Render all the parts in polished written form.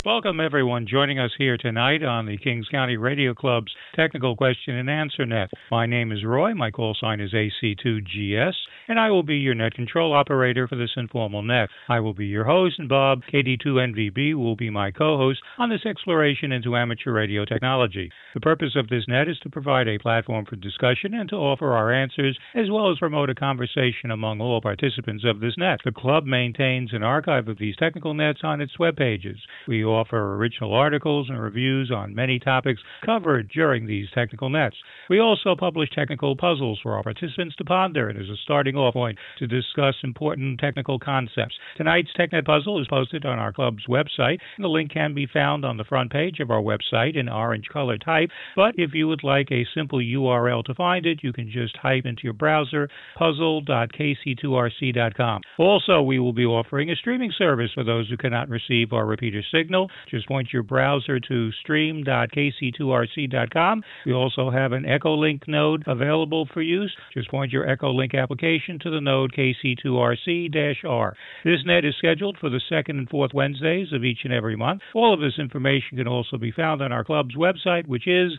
Welcome, everyone, joining us here tonight on the Kings County Radio Club's Technical Question and Answer Net. My name is Roy, my call sign is AC2GS, and I will be your net control operator for this informal net. I will be your host, and Bob, KD2NVB, will be my co-host on this exploration into amateur radio technology. The purpose of this net is to provide a platform for discussion and to offer our answers, as well as promote a conversation among all participants of this net. The club maintains an archive of these technical nets on its web pages. We offer original articles and reviews on many topics covered during these technical nets. We also publish technical puzzles for our participants to ponder and as a starting off point to discuss important technical concepts. Tonight's TechNet puzzle is posted on our club's website, and the link can be found on the front page of our website in orange color type, but if you would like a simple URL to find it, you can just type into your browser puzzle.kc2rc.com. Also, we will be offering a streaming service for those who cannot receive our repeater signal. Just point your browser to stream.kc2rc.com. We also have an Echolink node available for use. Just point your Echolink application to the node KC2RC-R. This net is scheduled for the second and fourth Wednesdays of each and every month. All of this information can also be found on our club's website, which is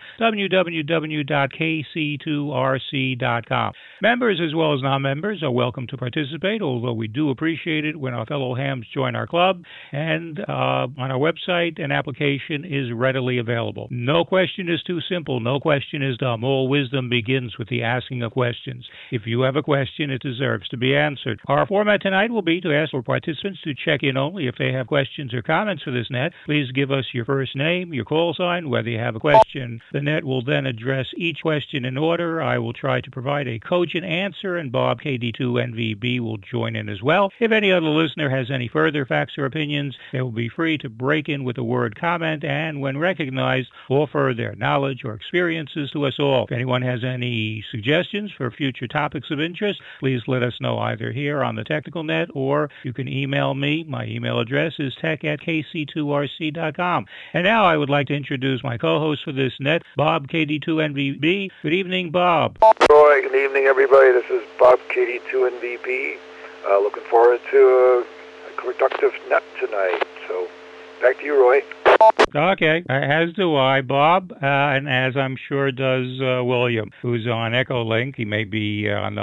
www.kc2rc.com. Members as well as non-members are welcome to participate, although we do appreciate it when our fellow hams join our club, and on our website, an application is readily available. No question is too simple. No question is dumb. All wisdom begins with the asking of questions. If you have a question, it deserves to be answered. Our format tonight will be to ask for participants to check in only if they have questions or comments for this net. Please give us your first name, your call sign, whether you have a question. The net will then address each question in order. I will try to provide a cogent answer, and Bob, KD2NVB, will join in as well. If any other listener has any further facts or opinions, they will be free to break in with the word comment and, when recognized, offer their knowledge or experiences to us all. If anyone has any suggestions for future topics of interest, please let us know either here on the Technical Net or you can email me. My email address is tech@kc2rc.com. And now I would like to introduce my co-host for this net, Bob, KD2NVB. Good evening, Bob. Roy, good evening, everybody. This is Bob, KD2NVB. Looking forward to a productive net tonight. So, back to you, Roy. Okay, as do I, Bob, and as I'm sure does William, who's on Echolink. He may be on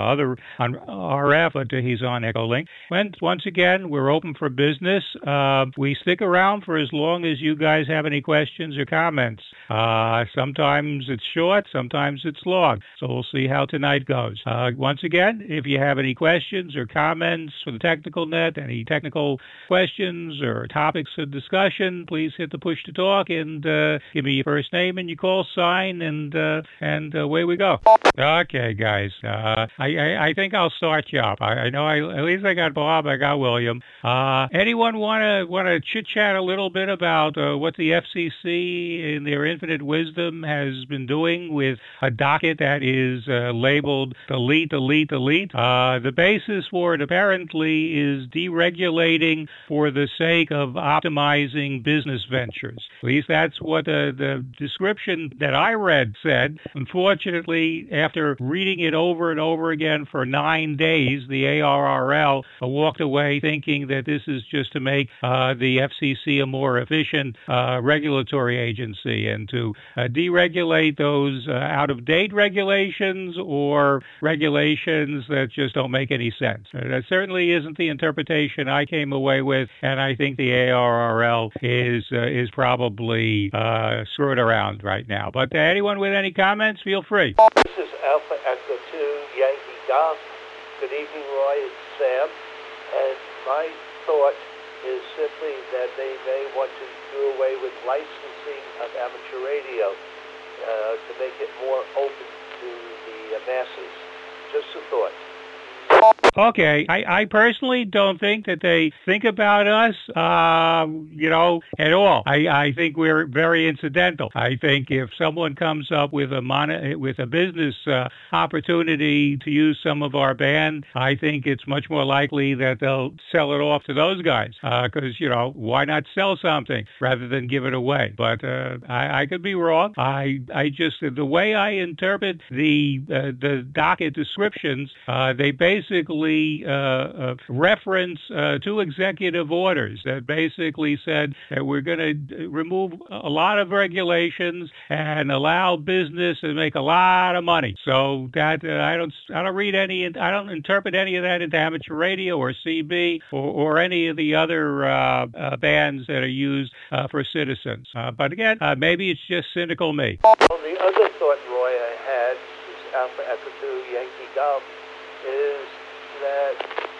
RF, but he's on Echolink. Once again, we're open for business. We stick around for as long as you guys have any questions or comments. Sometimes it's short, sometimes it's long. So we'll see how tonight goes. Once again, if you have any questions or comments for the Technical Net, any technical questions or topics of discussion, please hit the push to talk and give me your first name and your call sign, and away we go. Okay, guys. I think I'll start you up. I know at least I got Bob, I got William. Anyone want to chit chat a little bit about what the FCC in their infinite wisdom has been doing with a docket that is labeled delete, delete, delete? The basis for it apparently is deregulating for the sake of optimizing business ventures. At least that's what the description that I read said. Unfortunately, after reading it over and over again for 9 days, the ARRL walked away thinking that this is just to make the FCC a more efficient regulatory agency and to deregulate those out-of-date regulations or regulations that just don't make any sense. That certainly isn't the interpretation I came away with, and I think the ARRL is probably screwed around right now. But anyone with any comments, feel free. This is Alpha Echo 2 Yankee Golf. Good evening, Roy. It's Sam. And my thought is simply that they may want to do away with licensing of amateur radio to make it more open to the masses. Just a thought. Okay, I personally don't think that they think about us, at all. I think we're very incidental. I think if someone comes up with a business opportunity to use some of our band, I think it's much more likely that they'll sell it off to those guys. Because why not sell something rather than give it away? But I could be wrong. I just the way I interpret the docket descriptions, they basically actually reference two executive orders that basically said that we're going to remove a lot of regulations and allow business to make a lot of money. So that I don't interpret any of that into amateur radio or CB or any of the other bands that are used for citizens. But again, maybe it's just cynical me. Well, the other thought, Roy, I had, is Alpha Echo 2 Yankee Golf, is that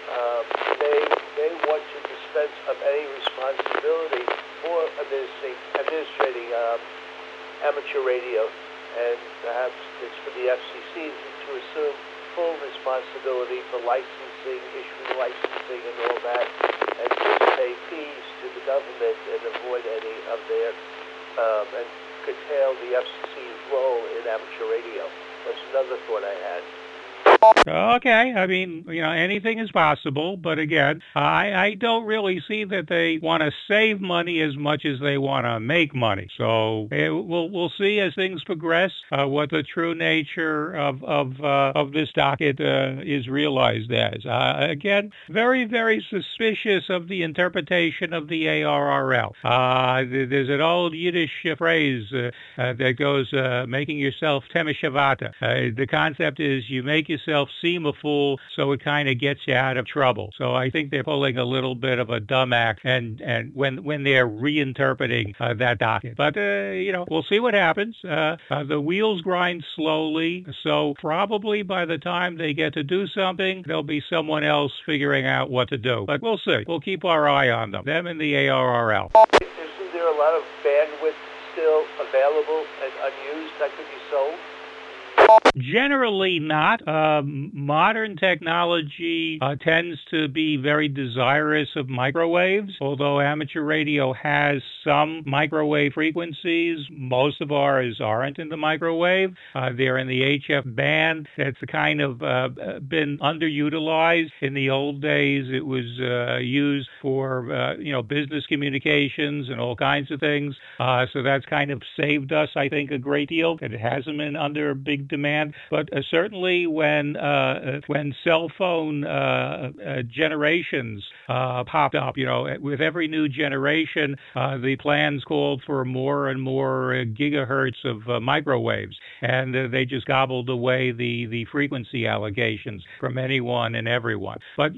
they want to dispense of any responsibility for administrating amateur radio, and perhaps it's for the FCC to assume full responsibility for licensing, issuing licensing and all that, and just pay fees to the government and avoid any of their, and curtail the FCC's role in amateur radio. That's another thought I had. Okay, I mean, anything is possible, but again, I don't really see that they want to save money as much as they want to make money. So we'll see as things progress what the true nature of this docket is realized as. Again, very, very suspicious of the interpretation of the ARRL. There's an old Yiddish phrase that goes, making yourself temishavata. The concept is you make yourself seem a fool, so it kind of gets you out of trouble. So I think they're pulling a little bit of a dumb act, and when they're reinterpreting that docket. But we'll see what happens. The wheels grind slowly, so probably by the time they get to do something, there'll be someone else figuring out what to do. But we'll see. We'll keep our eye on them and the ARRL. Isn't there a lot of bandwidth still available and unused that could be sold? Generally not. Modern technology tends to be very desirous of microwaves. Although amateur radio has some microwave frequencies, most of ours aren't in the microwave. They're in the HF band. That's kind of been underutilized. In the old days, it was used for business communications and all kinds of things. So that's kind of saved us, I think, a great deal. It hasn't been under big demand. But certainly when cell phone generations popped up, with every new generation, the plans called for more and more gigahertz of microwaves, and they just gobbled away the frequency allocations from anyone and everyone. But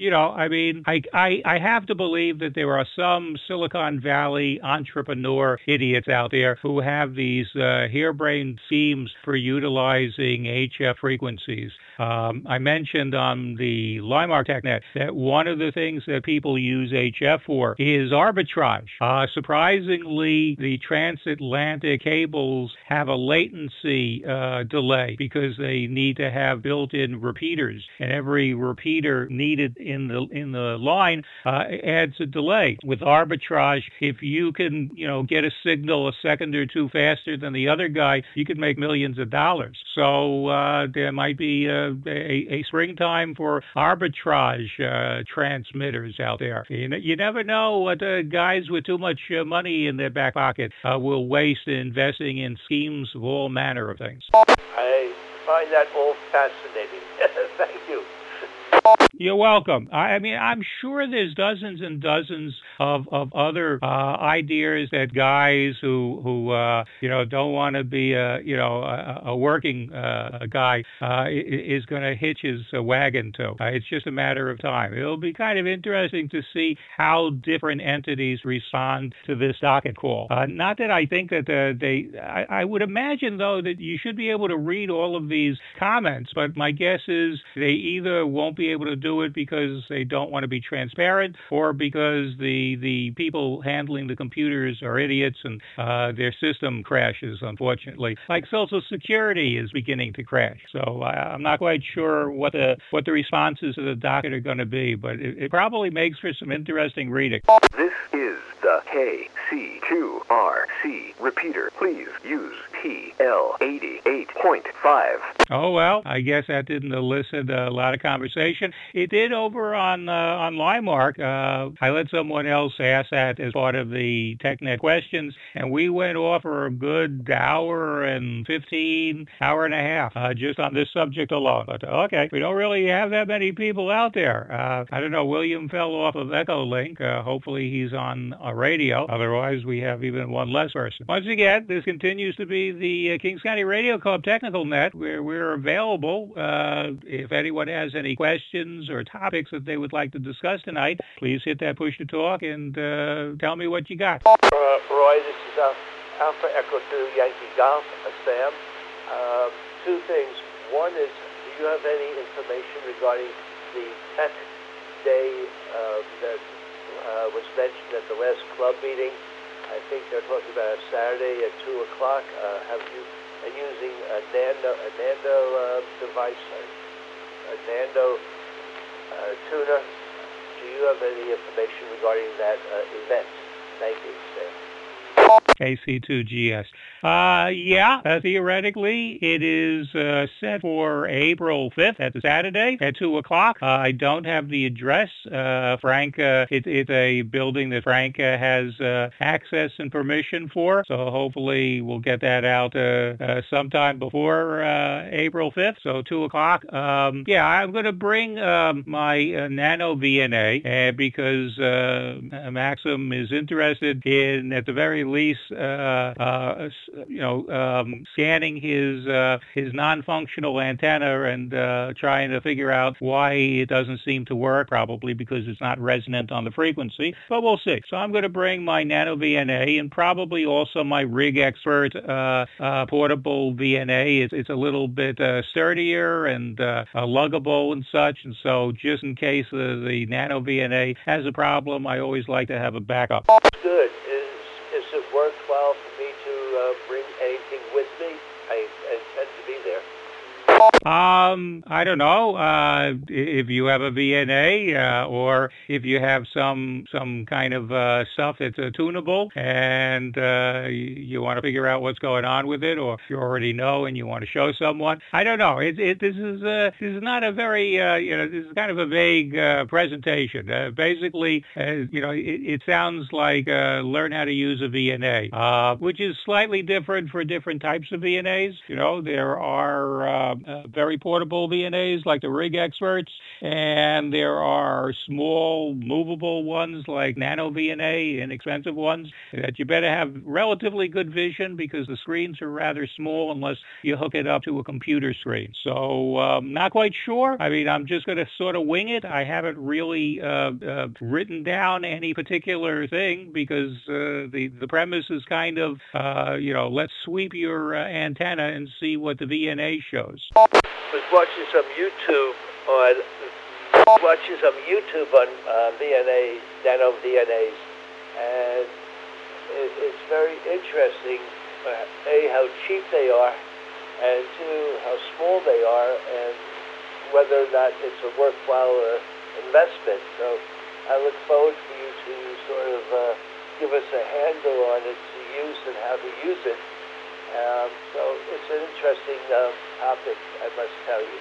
I have to believe that there are some Silicon Valley entrepreneur idiots out there who have these harebrained schemes for utilizing HF frequencies. I mentioned on the Limark TechNet that one of the things that people use HF for is arbitrage. Surprisingly, the transatlantic cables have a latency delay because they need to have built-in repeaters, and every repeater needed in the line adds a delay. With arbitrage, if you can get a signal a second or two faster than the other guy, you could make millions of dollars. So there might be a springtime for arbitrage transmitters out there. You never know what guys with too much money in their back pocket will waste investing in schemes of all manner of things. I find that all fascinating. Thank you. You're welcome. I mean, I'm sure there's dozens and dozens of other ideas that guys who don't want to be a working guy is going to hitch his wagon to. It's just a matter of time. It'll be kind of interesting to see how different entities respond to this docket call. Not that I think that I would imagine though that you should be able to read all of these comments, but my guess is they either won't be able to do it because they don't want to be transparent, or because the people handling the computers are idiots and their system crashes, unfortunately. Like Social Security is beginning to crash. So I'm not quite sure what the responses to the docket are going to be, but it probably makes for some interesting reading. This is the KC2RC repeater. Please use KCTL88.5. Oh, well, I guess that didn't elicit a lot of conversation. It did over on Limemark. I let someone else ask that as part of the TechNet questions, and we went off for a good hour and 15, hour and a half, just on this subject alone. But okay, we don't really have that many people out there. I don't know, William fell off of Echolink. Hopefully he's on a radio. Otherwise, we have even one less person. Once again, this continues to be the Kings County Radio Club Technical Net, where we're available. If anyone has any questions or topics that they would like to discuss tonight, please hit that push to talk and tell me what you got. Roy, this is Alpha Echo 2 Yankee Golf, Sam. Two things. One is, do you have any information regarding the Tech Day that was mentioned at the last club meeting? I think they're talking about a Saturday at 2 o'clock. Have you using a Nano device, a Nano tuner? Do you have any information regarding that event? Thank you, Sam. KC2GS. Theoretically, it is set for April 5th. That's a Saturday at 2 o'clock. I don't have the address. Frank, it's a building that Frank has access and permission for, so hopefully we'll get that out sometime before April 5th, so 2 o'clock. I'm going to bring my Nano VNA because Maxim is interested in, at the very least, scanning his non-functional antenna and trying to figure out why it doesn't seem to work, probably because it's not resonant on the frequency, but we'll see. So I'm going to bring my Nano VNA and probably also my Rig Expert portable VNA. It's a little bit sturdier and luggable and such, and so just in case the Nano VNA has a problem, I always like to have a backup. Good. Is it worthwhile for me to bring anything with me? I intend to be there. I don't know if you have a VNA or if you have some kind of stuff that's tunable and you want to figure out what's going on with it, or you already know and you want to show someone. I don't know. This is not a very this is kind of a vague presentation. Basically, it sounds like learn how to use a VNA, which is slightly different for different types of VNAs. There are very portable VNAs like the Rig Experts, and there are small movable ones like Nano VNA, inexpensive ones that you better have relatively good vision because the screens are rather small unless you hook it up to a computer screen. So not quite sure. I mean, I'm just going to sort of wing it. I haven't really written down any particular thing because the premise is kind of let's sweep your antenna and see what the VNA shows. I was watching some YouTube on VNA, Nano VNAs, and it's very interesting, A, how cheap they are, and two, how small they are, and whether or not it's a worthwhile investment. So I look forward for you to sort of give us a handle on its use and how to use it. So it's an interesting topic, I must tell you.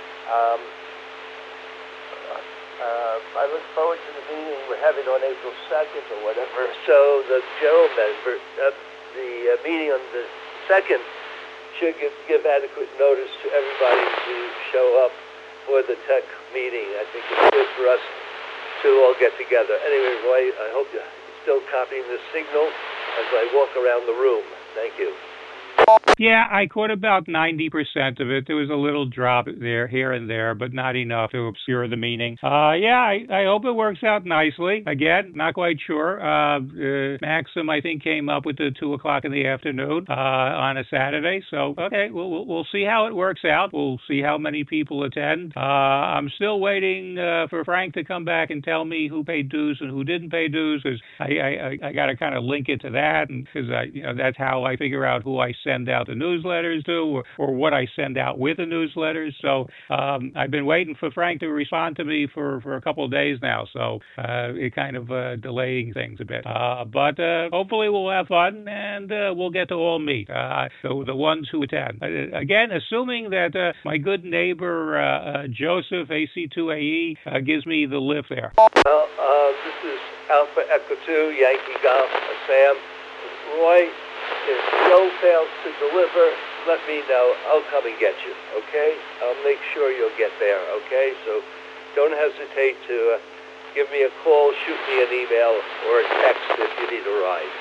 I look forward to the meeting we're having on April 2nd or whatever. So the general member, the meeting on the 2nd should give adequate notice to everybody to show up for the tech meeting. I think it's good for us to all get together. Anyway, Roy, I hope you're still copying the signal as I walk around the room. Thank you. Yeah, I caught about 90% of it. There was a little drop there, here and there, but not enough to obscure the meaning. I hope it works out nicely. Again, not quite sure. Maxim, I think, came up with the 2 o'clock in the afternoon on a Saturday. So, okay, we'll see how it works out. We'll see how many people attend. I'm still waiting for Frank to come back and tell me who paid dues and who didn't pay dues, because I got to kind of link it to that, and because that's how I figure out who I send send out the newsletters to, or what I send out with the newsletters. So I've been waiting for Frank to respond to me for a couple of days now. So it kind of delaying things a bit. But hopefully we'll have fun and we'll get to all meet. So the ones who attend. Again, assuming that my good neighbor Joseph, AC2AE, gives me the lift there. Well, this is Alpha Echo 2, Yankee Golf, Sam. Roy, if Joe fails to deliver, let me know. I'll come and get you, okay? I'll make sure you'll get there, okay? So don't hesitate to give me a call, shoot me an email, or a text if you need a ride.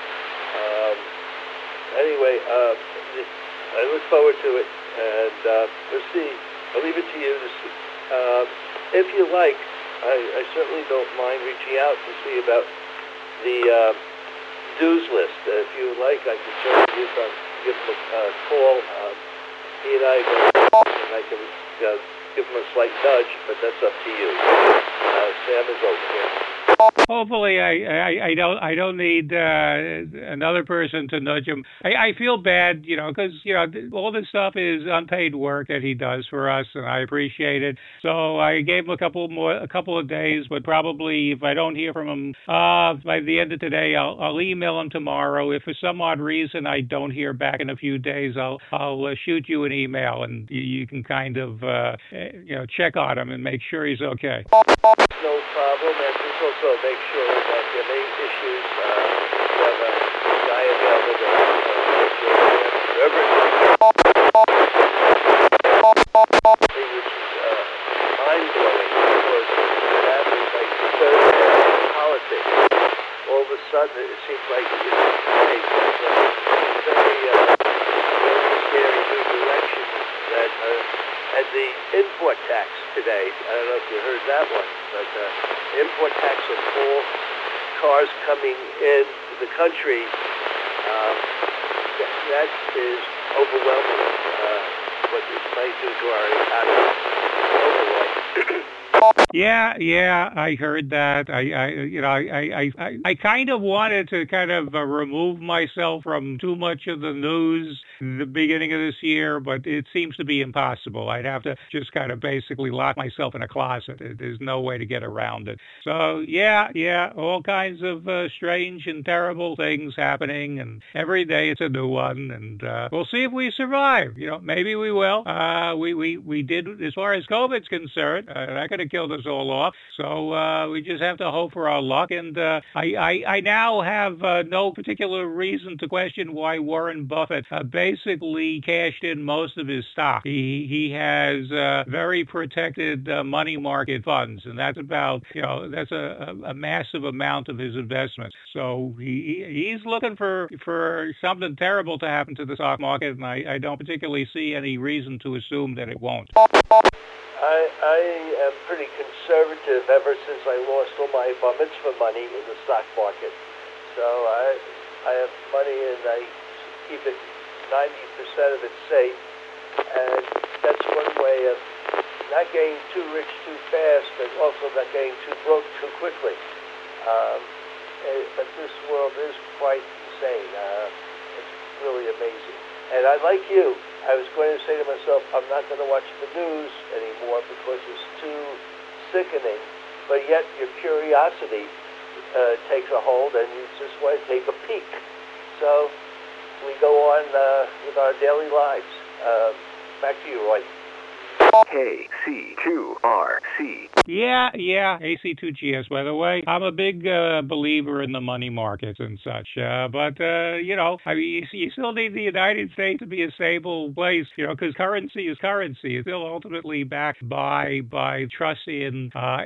Anyway, I look forward to it, and we'll see. I'll leave it to you to see. If you like, I certainly don't mind reaching out to see about the dues list. If you like, I can certainly give him a call. He and I go, and I can give him a slight nudge, but that's up to you. Sam is over here. Hopefully, I don't need another person to nudge him. I feel bad, because all this stuff is unpaid work that he does for us, and I appreciate it. So I gave him a couple of days, but probably if I don't hear from him by the end of today, I'll email him tomorrow. If for some odd reason I don't hear back in a few days, I'll shoot you an email, and you can kind of check on him and make sure he's okay. No problem, and just also make sure that if any issues, you have a guy available to make sure whoever which is mind-blowing, because that is like the third area of politics. All of a sudden, it seems like it's very scary new direction that and the import tax today, I don't know if you heard that one, but import tax on all cars coming into the country, that is overwhelming, what this might do to our economy overall. Yeah, I heard that. I kind of wanted to kind of remove myself from too much of the news the beginning of this year, but it seems to be impossible. I'd have to just kind of basically lock myself in a closet. There's no way to get around it. So yeah, all kinds of strange and terrible things happening, and every day it's a new one, and we'll see if we survive. Maybe we will. We did, as far as COVID's concerned, that could have killed us all off. So we just have to hope for our luck. And I now have no particular reason to question why Warren Buffett basically cashed in most of his stock. He has very protected money market funds, and that's about that's a massive amount of his investments. So he's looking for something terrible to happen to the stock market, and I don't particularly see any reason to assume that it won't. I am pretty conservative ever since I lost all my bar mitzvah money in the stock market. So I have money and I keep it 90% of it safe. And that's one way of not getting too rich too fast, but also not getting too broke too quickly. But this world is quite insane. It's really amazing. And I like you. I was going to say to myself, I'm not going to watch the news anymore because it's too sickening. But yet your curiosity takes a hold and you just want to take a peek. So we go on with our daily lives. Back to you, Roy. KC2RC. Yeah, AC2GS, by the way. I'm a big believer in the money markets and such. But you still need the United States to be a stable place, because currency is currency. It's still ultimately backed by trust in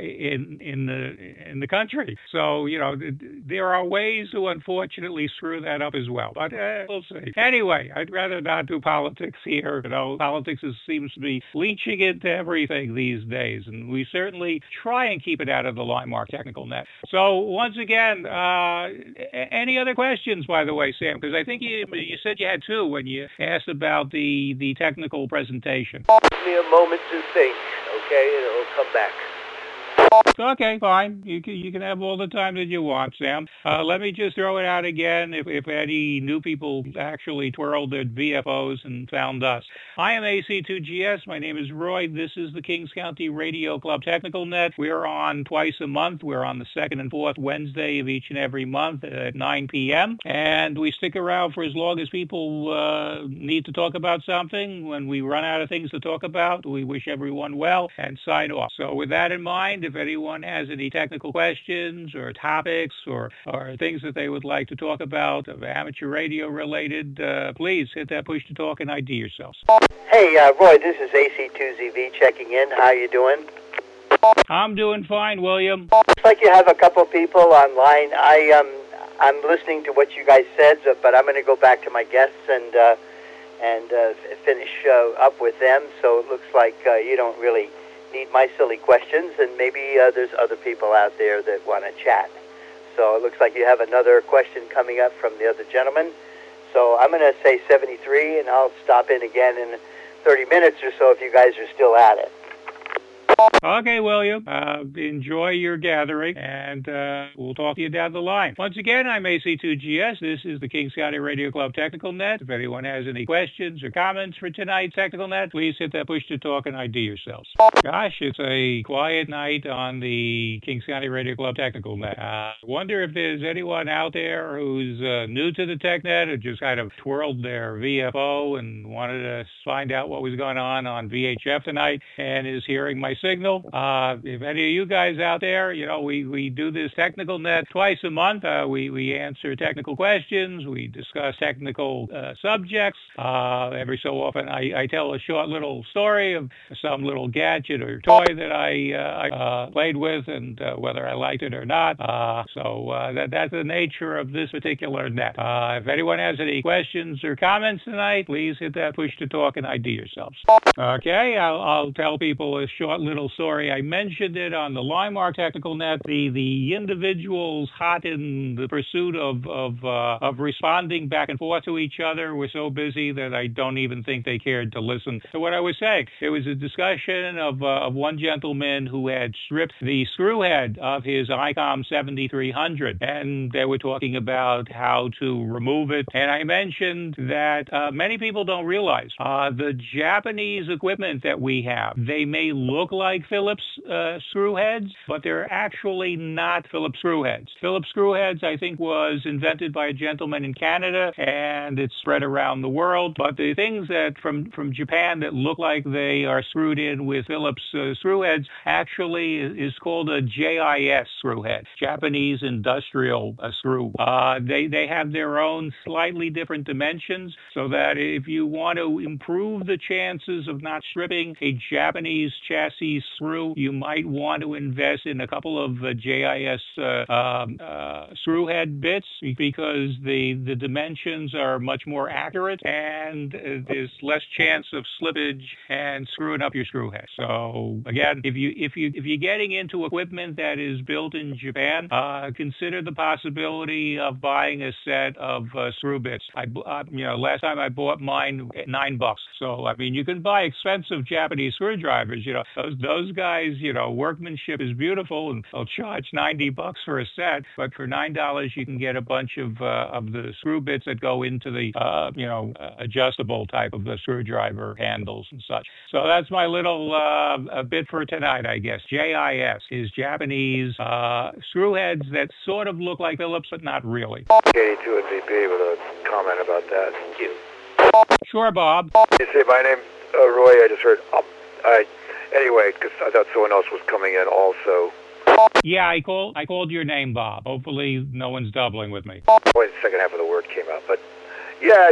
the country. So, there are ways to unfortunately screw that up as well. But we'll see. Anyway, I'd rather not do politics here. Politics seems to be leeching into everything these days, and we certainly try and keep it out of the Limar Technical Net. So once again, any other questions, by the way, Sam? Because I think you said you had two when you asked about the technical presentation. Give me a moment to think, okay, and it'll come back. Okay, fine. You can have all the time that you want, Sam. Let me just throw it out again. If any new people actually twirled their VFOs and found us, I am AC2GS. My name is Roy. This is the Kings County Radio Club Technical Net. We're on twice a month. We're on the second and fourth Wednesday of each and every month at 9 p.m. And we stick around for as long as people need to talk about something. When we run out of things to talk about, we wish everyone well and sign off. So with that in mind, if anyone has any technical questions or topics or things that they would like to talk about of amateur radio related, please hit that push to talk and ID yourselves. Hey, Roy, this is AC2ZV checking in. How you doing? I'm doing fine, William. Looks like you have a couple people online. I'm listening to what you guys said, but I'm going to go back to my guests and finish up with them. So it looks like you don't really need my silly questions, and maybe there's other people out there that want to chat. So it looks like you have another question coming up from the other gentleman. So I'm going to say 73, and I'll stop in again in 30 minutes or so if you guys are still at it. Okay, William. Enjoy your gathering, and we'll talk to you down the line. Once again, I'm AC2GS. This is the Kings County Radio Club Technical Net. If anyone has any questions or comments for tonight's Technical Net, please hit that push to talk and ID yourselves. Gosh, it's a quiet night on the Kings County Radio Club Technical Net. I wonder if there's anyone out there who's new to the TechNet or just kind of twirled their VFO and wanted to find out what was going on VHF tonight and is hearing my signal. If any of you guys out there, we do this Technical Net twice a month. We answer technical questions. We discuss technical subjects. Every so often, I tell a short little story of some little gadget or toy that I played with and whether I liked it or not. That's the nature of this particular net. If anyone has any questions or comments tonight, please hit that push to talk and ID yourselves. Okay, I'll tell people a short little story. I mentioned it on the Linemark Technical Net. The individuals hot in the pursuit of responding back and forth to each other were so busy that I don't even think they cared to listen to what I was saying. It was a discussion of one gentleman who had stripped the screw head of his ICOM 7300, and they were talking about how to remove it. And I mentioned that many people don't realize the Japanese equipment that we have, they may look like Phillips screw heads, but they're actually not Phillips screw heads. Phillips screw heads, I think, was invented by a gentleman in Canada, and it's spread around the world. But the things that from Japan that look like they are screwed in with Phillips screw heads actually is called a JIS screw head, Japanese Industrial Screw. They have their own slightly different dimensions, so that if you want to improve the chances of not stripping a Japanese chassis screw, you might want to invest in a couple of JIS screw head bits, because the dimensions are much more accurate and there's less chance of slippage and screwing up your screw head. So again, if you're getting into equipment that is built in Japan, consider the possibility of buying a set of screw bits. Last time I bought mine at $9. So I mean, you can buy expensive Japanese screwdrivers. Those guys, workmanship is beautiful, and they'll charge $90 for a set. But for $9, you can get a bunch of the screw bits that go into the adjustable type of the screwdriver handles and such. So that's my little bit for tonight, I guess. JIS is Japanese screw heads that sort of look like Phillips, but not really. Katie2 and VP with a comment about that. Thank you. Sure, Bob. You say my name, Roy. I just heard. Anyway, because I thought someone else was coming in also. Yeah, I called your name, Bob. Hopefully, no one's doubling with me. Only the second half of the word came out, but yeah,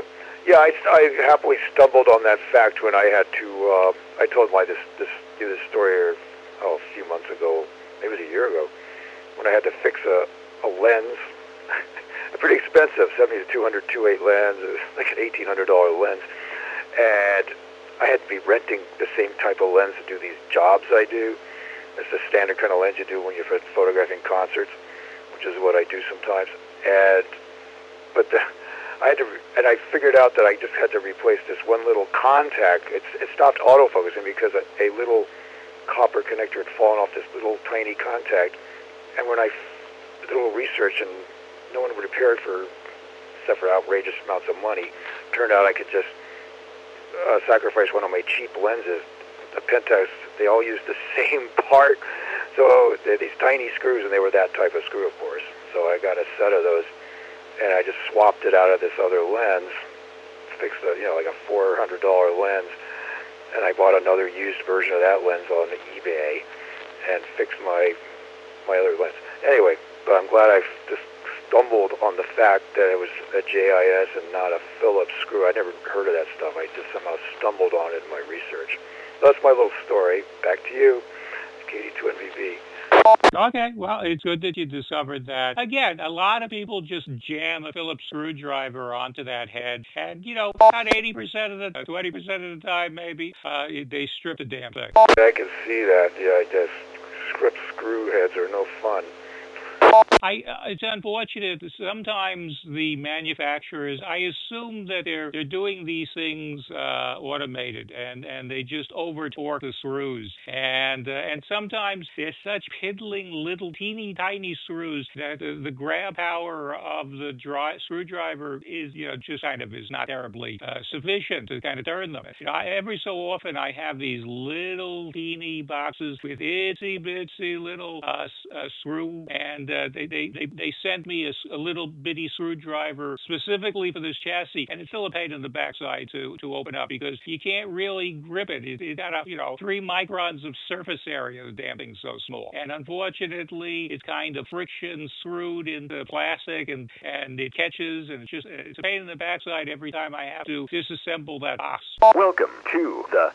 I happily stumbled on that fact when I had to. I told this story a few months ago, maybe it was a year ago, when I had to fix a lens. A pretty expensive 70-200 2.8 lens. It was like an $1,800 lens, and I had to be renting the same type of lens to do these jobs I do. It's the standard kind of lens you do when you're photographing concerts, which is what I do sometimes. I figured out that I just had to replace this one little contact. It stopped autofocusing because a little copper connector had fallen off this little tiny contact. And when I did a little research, and no one would repair it except for outrageous amounts of money, turned out I could just sacrifice one of my cheap lenses. The Pentax, they all used the same part. So they're these tiny screws, and they were that type of screw, of course. So I got a set of those, and I just swapped it out of this other lens, fixed like a $400 lens, and I bought another used version of that lens on eBay and fixed my other lens. Anyway, but I'm glad I just stumbled on the fact that it was a JIS and not a Phillips screw. I never heard of that stuff. I just somehow stumbled on it in my research. That's my little story. Back to you, KD2NVB. Okay, well, it's good that you discovered that. Again, a lot of people just jam a Phillips screwdriver onto that head, and, about 80% of the 20% of the time, maybe, they strip the damn thing. I can see that. Yeah, I guess screw heads are no fun. It's unfortunate. Sometimes the manufacturers, I assume that they're doing these things automated, and they just over torque the screws, and sometimes they're such piddling little teeny tiny screws that the grab power of the screwdriver is just kind of is not terribly sufficient to kind of turn them. Every so often I have these little teeny boxes with itsy bitsy little screw, and they sent me a little bitty screwdriver specifically for this chassis, and it's still a pain in the backside to open up because you can't really grip it. It got 3 microns of surface area. The damn thing's so small, and unfortunately, it's kind of friction screwed into plastic, and it catches, and it's a pain in the backside every time I have to disassemble that box. Welcome to the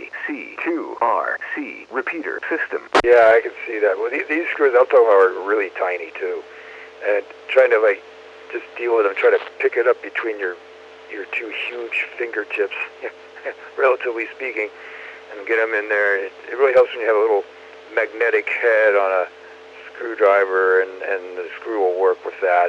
KC2RC repeater system. Yeah, I can see that. Well, these screws I'm talking about are really tiny too, and trying to just deal with them, try to pick it up between your 2 huge fingertips, relatively speaking, and get them in there. It really helps when you have a little magnetic head on a screwdriver, and the screw will work with that.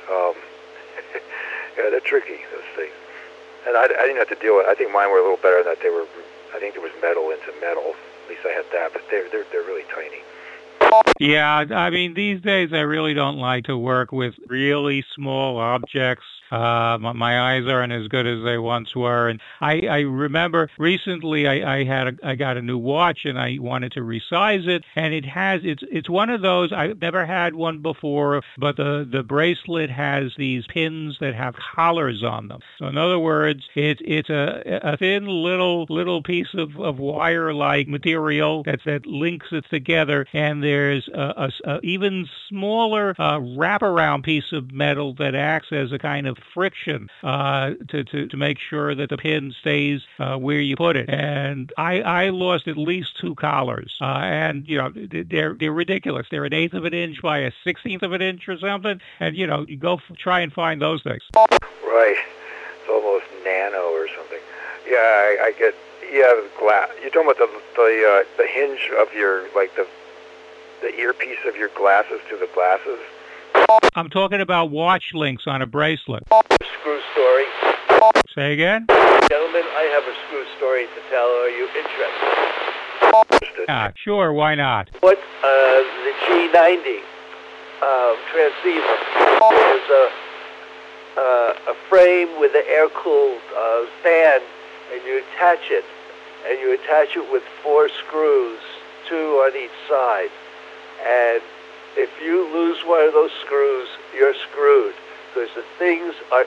Yeah, they're tricky, those things. And I didn't have to deal with it. I think mine were a little better than that. I think there was metal into metal. At least I had that, but they're really tiny. Yeah, I mean, these days I really don't like to work with really small objects. My eyes aren't as good as they once were, and I remember recently I got a new watch, and I wanted to resize it, and it's one of those. I've never had one before, but the bracelet has these pins that have collars on them. So in other words, it's a thin little piece of wire-like material that links it together, and there's a even smaller wraparound piece of metal that acts as a kind of friction to make sure that the pin stays where you put it. And I lost at least 2 collars, and they're ridiculous. They're 1/8 of an inch by 1/16 of an inch or something, and you go try and find those things. Right, it's almost nano or something. Yeah, I get. Yeah, glass. You're talking about the hinge of your the earpiece of your glasses to the glasses? I'm talking about watch links on a bracelet. Screw story. Say again? Gentlemen, I have a screw story to tell. Are you interested? Yeah, sure, why not? What the G90 transceiver is a frame with an air-cooled fan, and you attach it with 4 screws, 2 on each side. And if you lose one of those screws, you're screwed, because the things are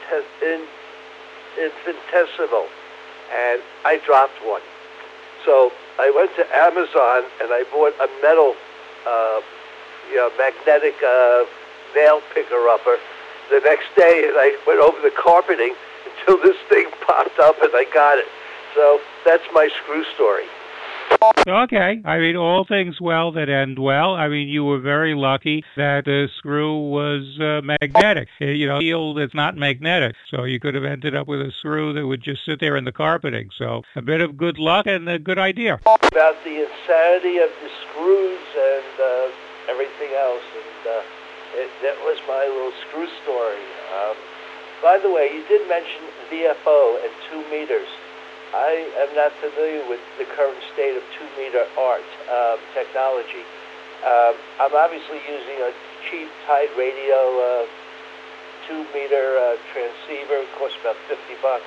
infinitesimal, and I dropped one. So I went to Amazon and I bought a metal, magnetic nail picker-upper the next day, and I went over the carpeting until this thing popped up and I got it. So that's my screw story. Okay. I mean, all things well that end well. I mean, you were very lucky that the screw was magnetic. Steel that's not magnetic. So you could have ended up with a screw that would just sit there in the carpeting. So a bit of good luck and a good idea. About the insanity of the screws and everything else. And that was my little screw story. By the way, you did mention VFO and 2 meters. I am not familiar with the current state of 2-meter art technology. I'm obviously using a cheap Tide Radio 2-meter transceiver. It costs about $50.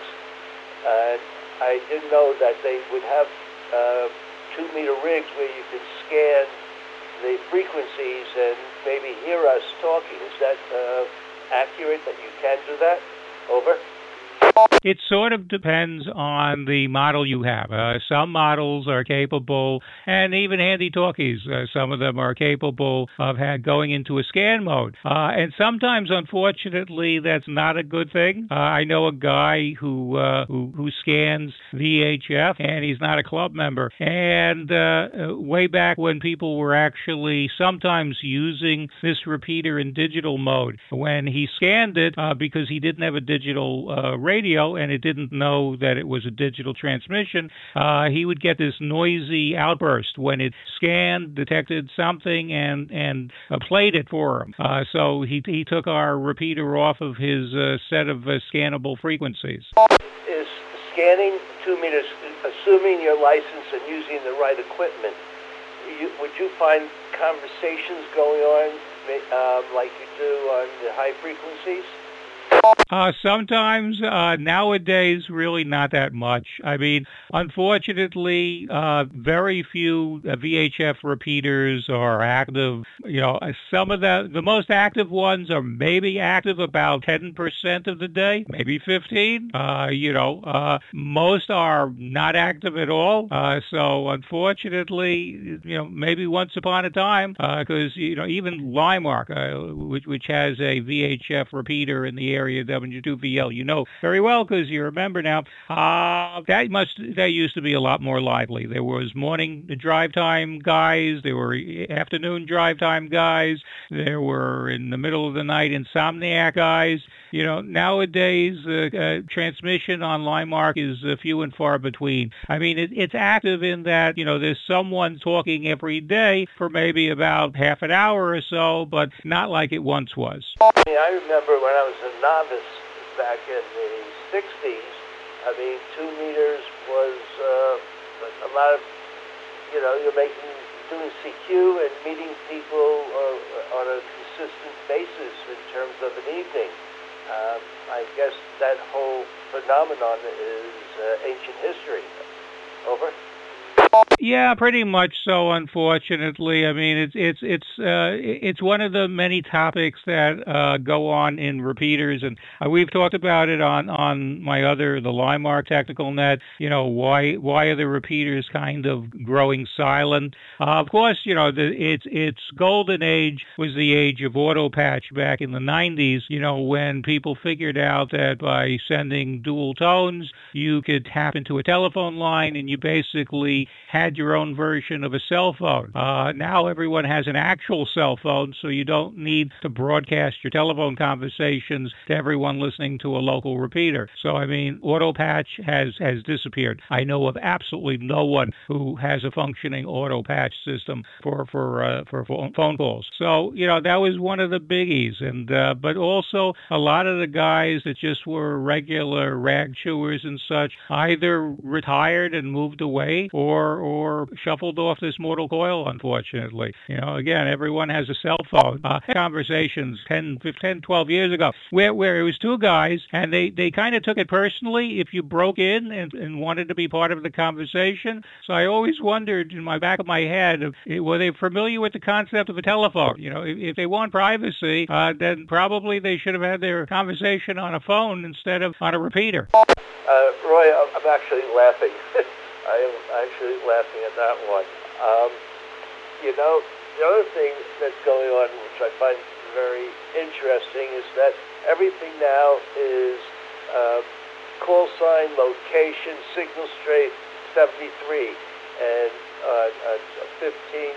And I didn't know that they would have 2-meter rigs where you can scan the frequencies and maybe hear us talking. Is that accurate that you can do that? Over. It sort of depends on the model you have. Some models are capable, and even handy-talkies, some of them are capable of going into a scan mode. And sometimes, unfortunately, that's not a good thing. I know a guy who scans VHF, and he's not a club member. And way back when people were actually sometimes using this repeater in digital mode, when he scanned it, because he didn't have a digital radio, and it didn't know that it was a digital transmission, he would get this noisy outburst when it scanned, detected something, and played it for him. So he took our repeater off of his set of scannable frequencies. Is scanning 2 meters, assuming your license and using the right equipment, would you find conversations going on like you do on the high frequencies? Sometimes, nowadays, really not that much. I mean, unfortunately, very few VHF repeaters are active. You know, some of the most active ones are maybe active about 10% of the day, maybe 15. Most are not active at all. So, unfortunately, maybe once upon a time, because, even Limark, which has a VHF repeater in the area W2VL, very well because you remember now. That used to be a lot more lively. There was morning drive time guys, there were afternoon drive time guys, there were in the middle of the night insomniac guys. Nowadays transmission on Limark is few and far between. I mean, it's active in that there's someone talking every day for maybe about half an hour or so, but not like it once was. I remember when I was a novice back in the 60s, 2 meters was a lot of, you're doing CQ and meeting people on a consistent basis in terms of an evening. I guess that whole phenomenon is ancient history. Over. Yeah, pretty much so. Unfortunately, I mean it's one of the many topics that go on in repeaters, and we've talked about it on the Limark Technical Net. Why are the repeaters kind of growing silent? Of course, its golden age was the age of auto patch back in the 90s. When people figured out that by sending dual tones you could tap into a telephone line, and you basically had your own version of a cell phone. Now everyone has an actual cell phone, so you don't need to broadcast your telephone conversations to everyone listening to a local repeater. So, auto patch has disappeared. I know of absolutely no one who has a functioning auto patch system for phone calls. So, that was one of the biggies. And but also a lot of the guys that just were regular rag chewers and such either retired and moved away or shuffled off this mortal coil, unfortunately. Again, everyone has a cell phone. Conversations 10, 12 years ago where it was two guys, and they kind of took it personally if you broke in and wanted to be part of the conversation. So I always wondered in my back of my head, were they familiar with the concept of a telephone? If they want privacy, then probably they should have had their conversation on a phone instead of on a repeater. Roy, I'm actually laughing. I am actually laughing at that one. The other thing that's going on, which I find very interesting, is that everything now is call sign, location, signal strength 73, and 10, 15,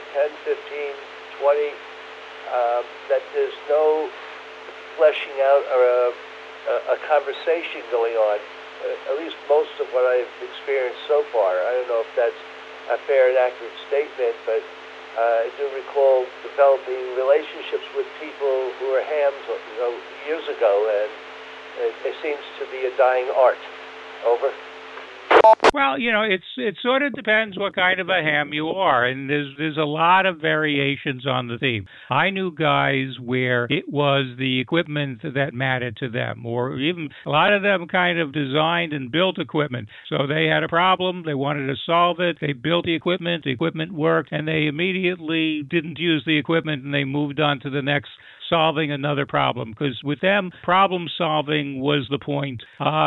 20, that there's no fleshing out or a conversation going on. At least most of what I've experienced so far. I don't know if that's a fair and accurate statement, but I do recall developing relationships with people who were hams years ago, and it seems to be a dying art. Over. Well, it sort of depends what kind of a ham you are, and there's a lot of variations on the theme. I knew guys where it was the equipment that mattered to them, or even a lot of them kind of designed and built equipment. So they had a problem, they wanted to solve it, they built the equipment worked, and they immediately didn't use the equipment, and they moved on to the next solving another problem, because with them, problem solving was the point.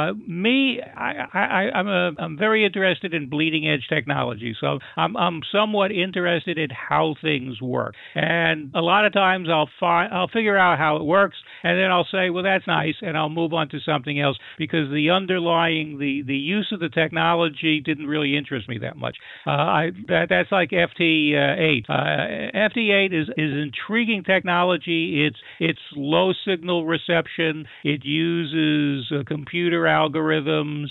I'm very interested in bleeding edge technology, so I'm somewhat interested in how things work. And a lot of times I'll figure out how it works, and then I'll say, well, that's nice, and I'll move on to something else, because the underlying the use of the technology didn't really interest me that much. That's like FT8. FT8 is intriguing technology. It's low signal reception. It uses computer algorithms,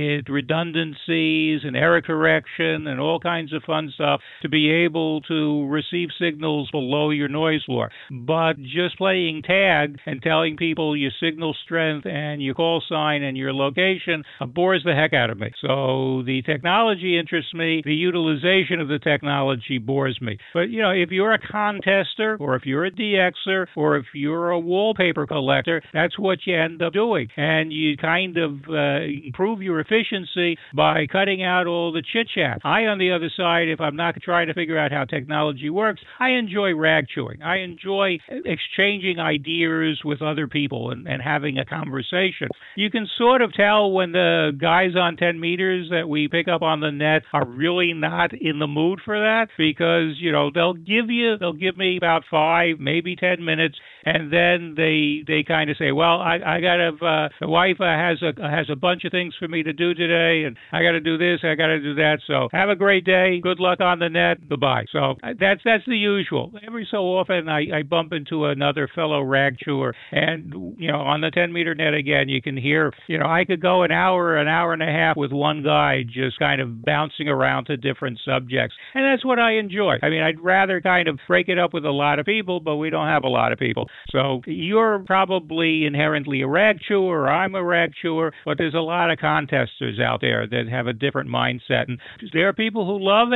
redundancies and error correction and all kinds of fun stuff to be able to receive signals below your noise floor. But just playing tag and telling people your signal strength and your call sign and your location bores the heck out of me. So the technology interests me. The utilization of the technology bores me. But, if you're a contester, or if you're a DXer, or if you're a wallpaper collector, that's what you end up doing. And you kind of improve your efficiency by cutting out all the chit-chat. I, on the other side, if I'm not trying to figure out how technology works, I enjoy rag chewing. I enjoy exchanging ideas with other people and having a conversation. You can sort of tell when the guys on 10 meters that we pick up on the net are really not in the mood for that, because, they'll give me about 5, maybe 10 minutes, and then they kind of say, well, I got to, the wife has a bunch of things for me to do today, and I got to do this, I got to do that, so have a great day, good luck on the net, goodbye. So that's the usual. Every so often I bump into another fellow rag chewer, and, on the 10-meter net again, you can hear, I could go an hour and a half with one guy just kind of bouncing around to different subjects, and that's what I enjoy. I mean, I'd rather kind of break it up with a lot of people, but we don't have a lot of people. So you're probably inherently a rag chewer, or I'm a rag chewer, but there's a lot of contesters out there that have a different mindset. And there are people who love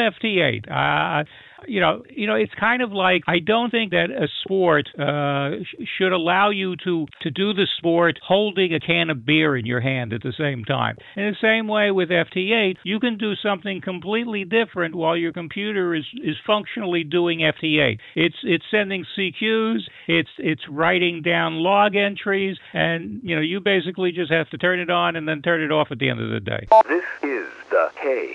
FT8. It's kind of like, I don't think that a sport should allow you to do the sport holding a can of beer in your hand at the same time. In the same way with FT8, you can do something completely different while your computer is functionally doing FT8. It's sending CQs, it's writing down log entries, and you basically just have to turn it on and then turn it off at the end of the day. This is the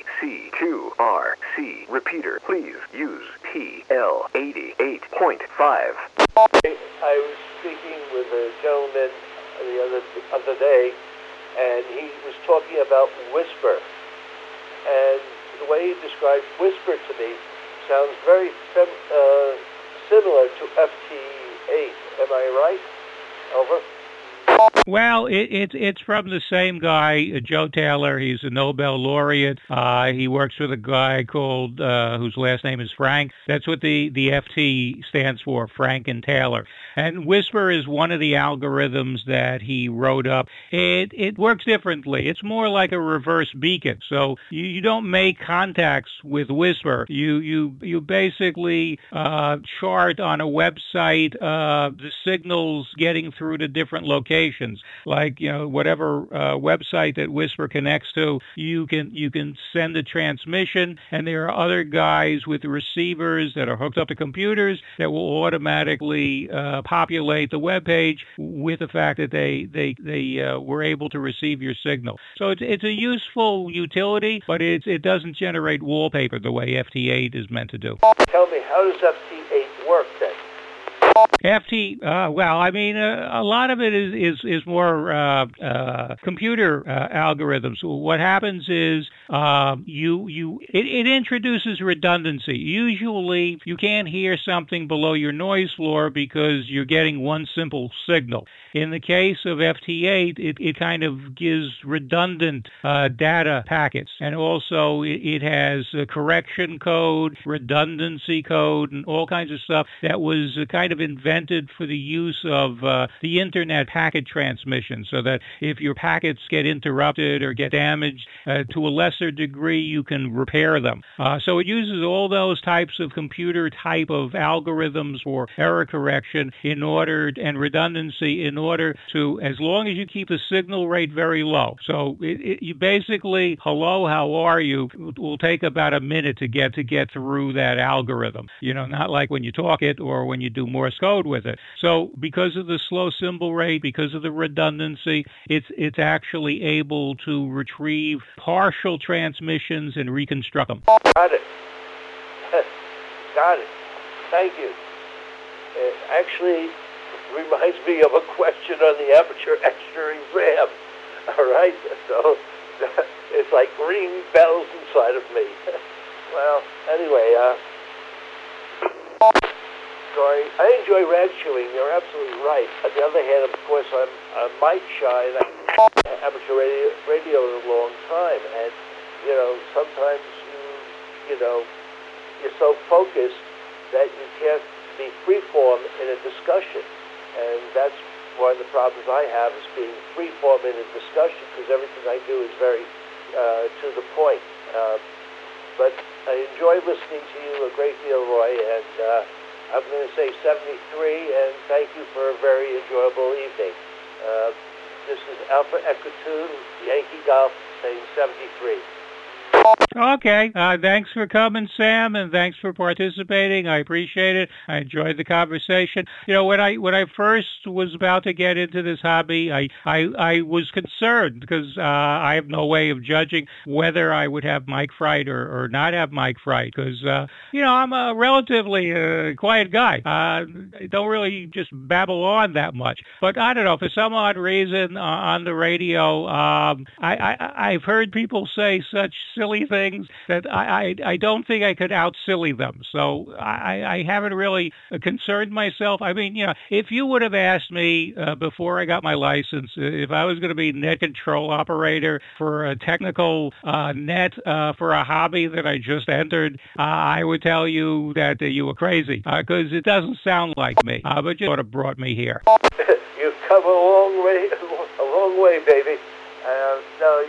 KC2RC repeater. Please use TL88.5. I was speaking with a gentleman the other day, and he was talking about Whisper. And the way he described Whisper to me sounds very similar to FT8. Am I right? Over. Well, it's from the same guy, Joe Taylor. He's a Nobel laureate. He works with a guy called whose last name is Frank. That's what the FT stands for, Frank and Taylor. And Whisper is one of the algorithms that he wrote up. It works differently. It's more like a reverse beacon. So you don't make contacts with Whisper. You basically chart on a website the signals getting through to different locations. Like, whatever website that Whisper connects to, you can send a transmission, and there are other guys with receivers that are hooked up to computers that will automatically populate the web page with the fact that they were able to receive your signal. So it's a useful utility, but it doesn't generate wallpaper the way FT8 is meant to do. Tell me, how does FT8 work then? Well, I mean, a lot of it is more computer algorithms. What happens is it introduces redundancy. Usually, you can't hear something below your noise floor because you're getting one simple signal. In the case of FT8, it kind of gives redundant data packets, and also it has a correction code, redundancy code, and all kinds of stuff that was kind of invented invented for the use of the Internet packet transmission, so that if your packets get interrupted or get damaged, to a lesser degree, you can repair them. So it uses all those types of computer type of algorithms for error correction and redundancy in order to, as long as you keep the signal rate very low. So you basically, hello, how are you, will take about a minute to get through that algorithm. Not like when you talk it or when you do Morse code with it. So because of the slow symbol rate, because of the redundancy, it's actually able to retrieve partial transmissions and reconstruct them. Got it. Got it. Thank you. It actually reminds me of a question on the Aperture X-ray RAM. All right? So it's like ringing bells inside of me. Well, anyway, sorry. I enjoy rag chewing. You're absolutely right. On the other hand, of course, I'm mic shy, and I've amateur radio in a long time. And, sometimes you're so focused that you can't be freeform in a discussion. And that's one of the problems I have, is being freeform in a discussion, because everything I do is very to the point. But I enjoy listening to you a great deal, Roy, and I'm going to say 73, and thank you for a very enjoyable evening. This is Alpha Echo 2, Yankee Golf, saying 73. Okay. Thanks for coming, Sam, and thanks for participating. I appreciate it. I enjoyed the conversation. When I first was about to get into this hobby, I was concerned because I have no way of judging whether I would have mic fright or not have mic fright, because I'm a relatively quiet guy. I don't really just babble on that much. But I don't know, for some odd reason on the radio, I've heard people say such silly things that I don't think I could out-silly them. So I haven't really concerned myself. I mean, if you would have asked me before I got my license, if I was going to be net control operator for a technical net for a hobby that I just entered, I would tell you that you were crazy, because it doesn't sound like me. But you sort of brought me here. You've come a long way, baby. No,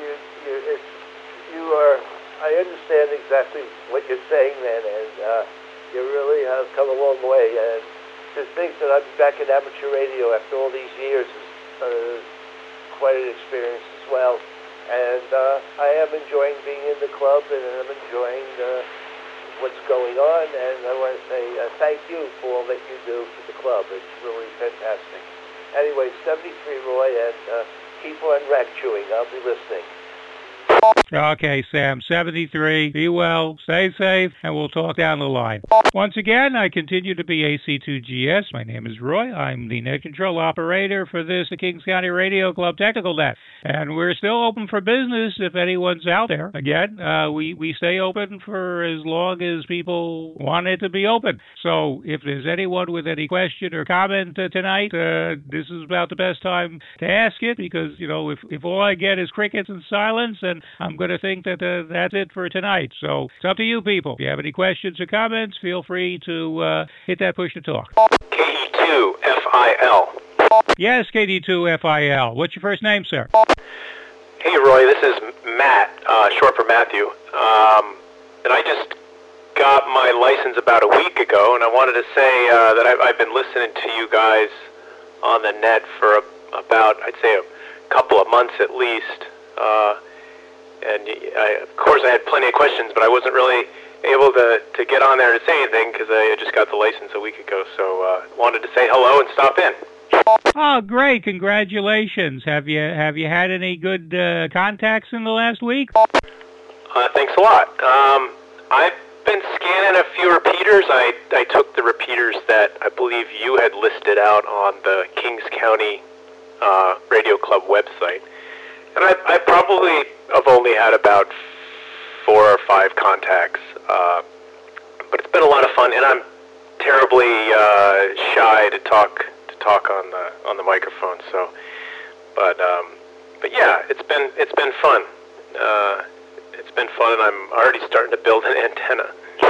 you are. I understand exactly what you're saying, man, and you really have come a long way. And to think that I'm back in amateur radio after all these years is quite an experience as well. And I am enjoying being in the club, and I'm enjoying what's going on. And I want to say thank you for all that you do for the club. It's really fantastic. Anyway, 73, Roy, and keep on rack chewing. I'll be listening. Okay, Sam, 73. Be well, stay safe, and we'll talk down the line. Once again, I continue to be AC2GS. My name is Roy. I'm the net control operator for the Kings County Radio Club Technical Net. And we're still open for business if anyone's out there. Again, we stay open for as long as people want it to be open. So if there's anyone with any question or comment tonight, this is about the best time to ask it, because, if all I get is crickets and silence, and I'm going to think that that's it for tonight. So it's up to you people. If you have any questions or comments, feel free to hit that push to talk. KD2FIL. Yes, KD2FIL. What's your first name, sir? Hey, Roy, this is Matt, short for Matthew. And I just got my license about a week ago, and I wanted to say that I've been listening to you guys on the net for about, I'd say, a couple of months at least. And of course, I had plenty of questions, but I wasn't really able to get on there to say anything because I just got the license a week ago. So wanted to say hello and stop in. Oh, great! Congratulations. Have you had any good contacts in the last week? Thanks a lot. I've been scanning a few repeaters. I took the repeaters that I believe you had listed out on the Kings County Radio Club website. And I probably have only had about 4 or 5 contacts, but it's been a lot of fun. And I'm terribly shy to talk on the microphone. So, but yeah, it's been fun. It's been fun, and I'm already starting to build an antenna.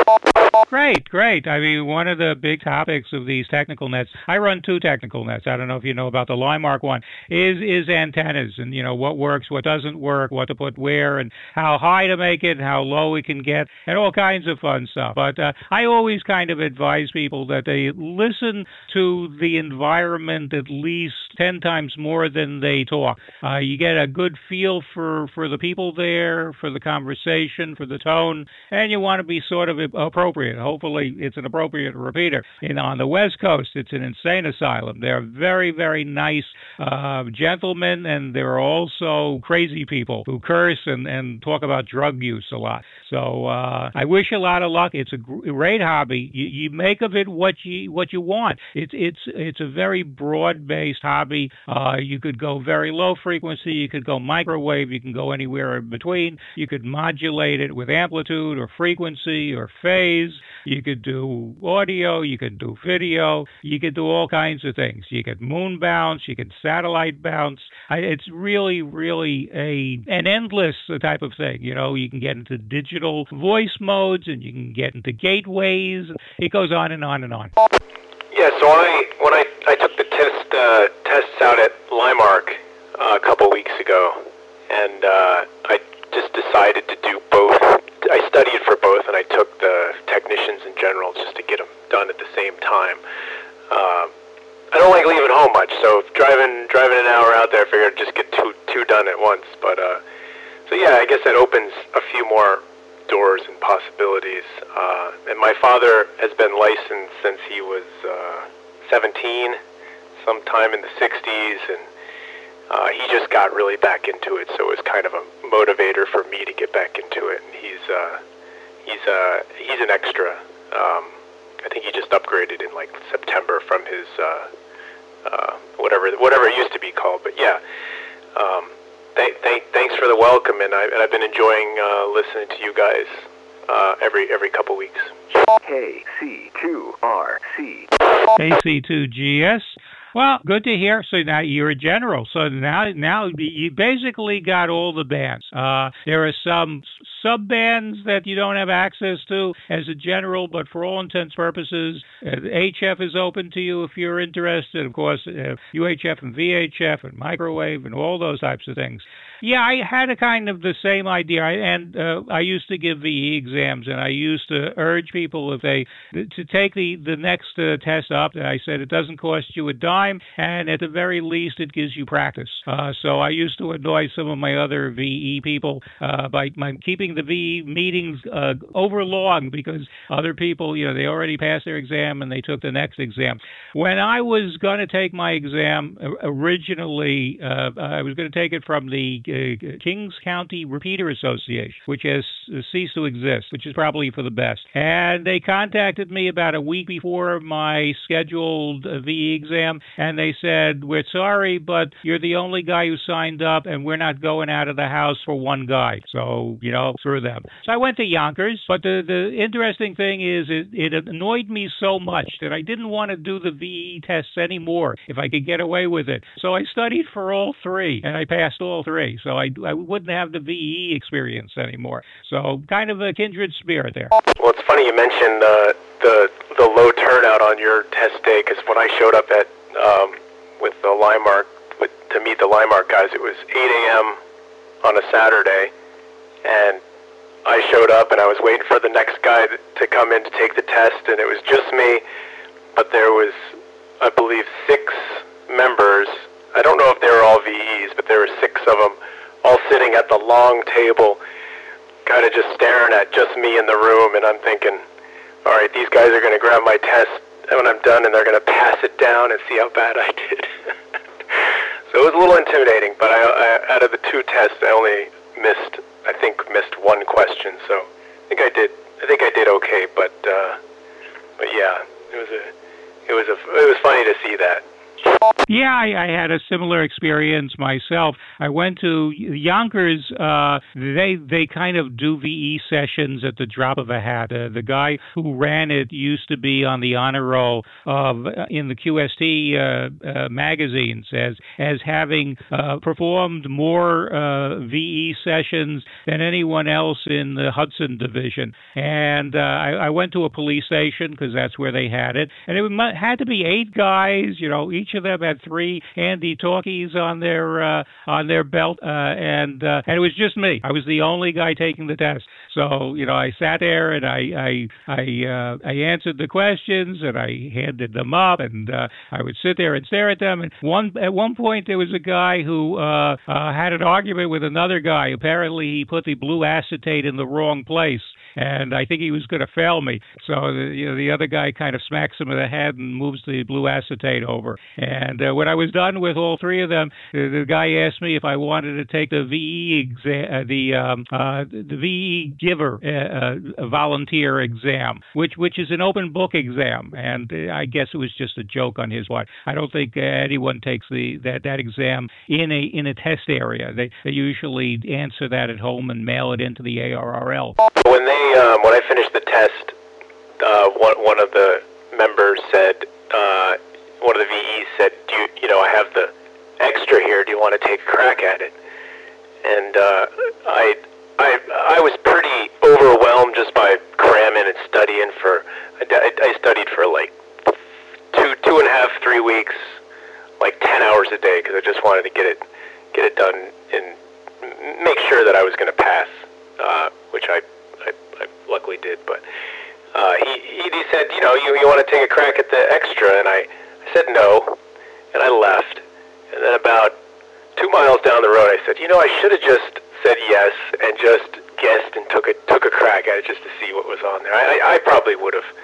Great, great. I mean, one of the big topics of these technical nets, I run 2 technical nets. I don't know if you know about the Limark one, is antennas and, what works, what doesn't work, what to put where, and how high to make it, how low we can get, and all kinds of fun stuff. But I always kind of advise people that they listen to the environment at least 10 times more than they talk. You get a good feel for the people there, for the conversation, for the tone, and you want to be sort of appropriate. Hopefully, it's an appropriate repeater. On the West Coast, it's an insane asylum. They're very, very nice gentlemen, and there are also crazy people who curse and talk about drug use a lot. So I wish you a lot of luck. It's a great hobby. You make of it what you want. It's a very broad-based hobby. You could go very low frequency. You could go microwave. You can go anywhere in between. You could modulate it with amplitude or frequency or phase. You could do audio. You could do video. You could do all kinds of things. You could moon bounce. You could satellite bounce. It's really, really an endless type of thing. You can get into digital voice modes, and you can get into gateways. It goes on and on and on. Yeah, so when I took the tests out at Limark a couple weeks ago, and I just decided to do both. I studied for both, and I took the technicians in general just to get them done at the same time. I don't like leaving home much, so driving an hour out there, I figured I'd just get two done at once. But so yeah, I guess that opens a few more doors and possibilities. And my father has been licensed since he was 17, sometime in the 60s, and he just got really back into it, so it was kind of a motivator for me to get back into it. And he's an extra. I think he just upgraded in like September from his whatever it used to be called. But yeah, thanks for the welcome, and I've been enjoying listening to you guys every couple weeks. KC2RC. KC2GS. Well, good to hear. So now you're a general. So now you basically got all the bands. There are some sub-bands that you don't have access to as a general, but for all intents and purposes, HF is open to you if you're interested. Of course, UHF and VHF and microwave and all those types of things. Yeah, I had a kind of the same idea, and I used to give VE exams, and I used to urge people to take the next test up. And I said it doesn't cost you a dime, and at the very least, it gives you practice. So I used to annoy some of my other VE people by keeping the VE meetings overlong, because other people, they already passed their exam and they took the next exam. When I was going to take my exam originally, I was going to take it from the Kings County Repeater Association, which has ceased to exist, which is probably for the best. And they contacted me about a week before my scheduled VE exam, and they said, "We're sorry, but you're the only guy who signed up, and we're not going out of the house for one guy." So, through them. So I went to Yonkers, but the interesting thing is it annoyed me so much that I didn't want to do the VE tests anymore if I could get away with it. So I studied for all 3, and I passed all 3. So I wouldn't have the VE experience anymore. So kind of a kindred spirit there. Well, it's funny you mentioned the low turnout on your test day, because when I showed up at with the Limark to meet the Limark guys, it was 8 a.m. on a Saturday, and I showed up and I was waiting for the next guy to come in to take the test, and it was just me, but there was, I believe, 6 members. I don't know if they were all VEs, but there were 6 of them, all sitting at the long table, kind of just staring at just me in the room, and I'm thinking, all right, these guys are going to grab my test when I'm done, and they're going to pass it down and see how bad I did. So it was a little intimidating, but I out of the 2 tests, I only missed 1 question, so I think I did okay, but yeah, it was funny to see that. Yeah, I had a similar experience myself. I went to Yonkers. They kind of do VE sessions at the drop of a hat. The guy who ran it used to be on the honor roll of in the QST magazines as having performed more VE sessions than anyone else in the Hudson division. And I went to a police station because that's where they had it, and it had to be 8 guys. Each of them had 3 handy talkies on their belt, and it was just me. I was the only guy taking the test. So I sat there and I answered the questions and I handed them up, and I would sit there and stare at them. And at one point there was a guy who had an argument with another guy. Apparently he put the blue acetate in the wrong place, and I think he was going to fail me. So the other guy kind of smacks him in the head and moves the blue acetate over. And when I was done with all 3 of them, the guy asked me if I wanted to take the VE exam, the VE giver volunteer exam, which is an open book exam. And I guess it was just a joke on his part. I don't think anyone takes that exam in a test area. They usually answer that at home and mail it into the ARRL. When I finished the test, one of the members said, one of the VEs said, I have the extra here. Do you want to take a crack at it? And I was pretty overwhelmed just by cramming and studying I studied for like 2.5, 3 weeks, like 10 hours a day, because I just wanted to get it done and make sure that I was going to pass, which I luckily did. But he said, you want to take a crack at the extra, and I said no, and I left. And then about 2 miles down the road, I said, I should have just said yes and just guessed and took a crack at it just to see what was on there. I probably would have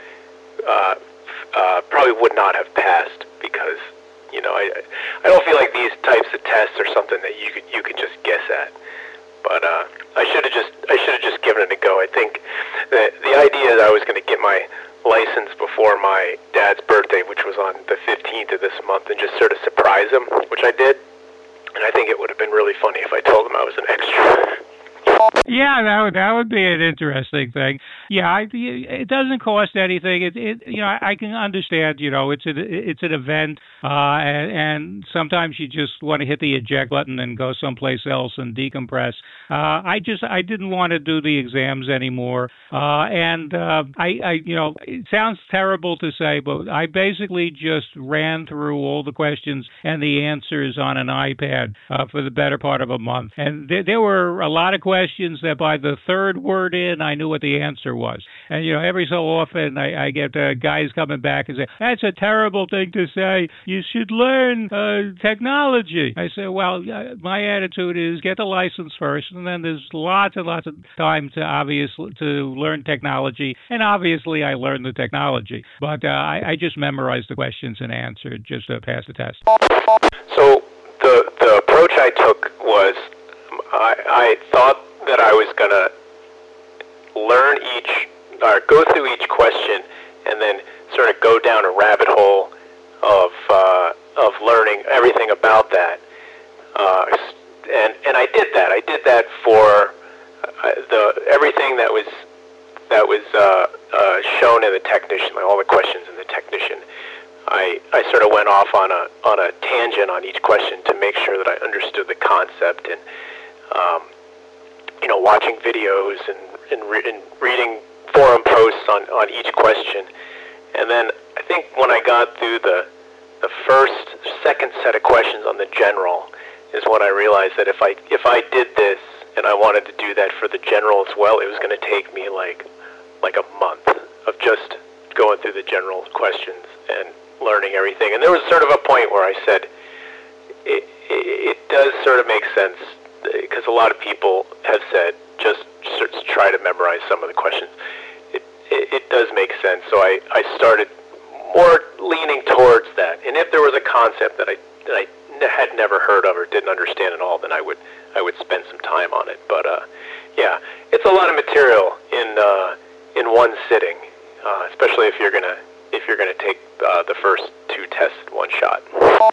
would not have passed, because I don't feel like these types of tests are something that you could just guess at. But I should have just given it a go. I think that the idea that I was going to get my license before my dad's birthday, which was on the 15th of this month, and just sort of surprise him, which I did. And I think it would have been really funny if I told him I was an extra. Yeah, that would be an interesting thing. Yeah, it doesn't cost anything. I can understand. It's an event, and sometimes you just want to hit the eject button and go someplace else and decompress. I didn't want to do the exams anymore, and it sounds terrible to say, but I basically just ran through all the questions and the answers on an iPad for the better part of a month, and there were a lot of questions that by the 3rd word in, I knew what the answer was. And, every so often I get guys coming back and say, that's a terrible thing to say. You should learn technology. I say, well, my attitude is get the license first, and then there's lots and lots of time to learn technology. And obviously I learned the technology. But I just memorized the questions and answered just to pass the test. So the approach I took was I thought that I was going to go through each question and then sort of go down a rabbit hole of learning everything about that. And I did that. I did that for everything that was shown in the technician, like all the questions in the technician. I sort of went off on a tangent on each question to make sure that I understood the concept, and watching videos and reading forum posts on each question. And then I think when I got through the second set of questions on the general is when I realized that if I did this and I wanted to do that for the general as well, it was going to take me like a month of just going through the general questions and learning everything. And there was sort of a point where I said, it does sort of make sense, because a lot of people have said just try to memorize some of the questions. It does make sense. So I started more leaning towards that. And if there was a concept that I had never heard of or didn't understand at all, then I would spend some time on it. But yeah, it's a lot of material in one sitting, especially if you're gonna if you're going to take the first two tests in one shot.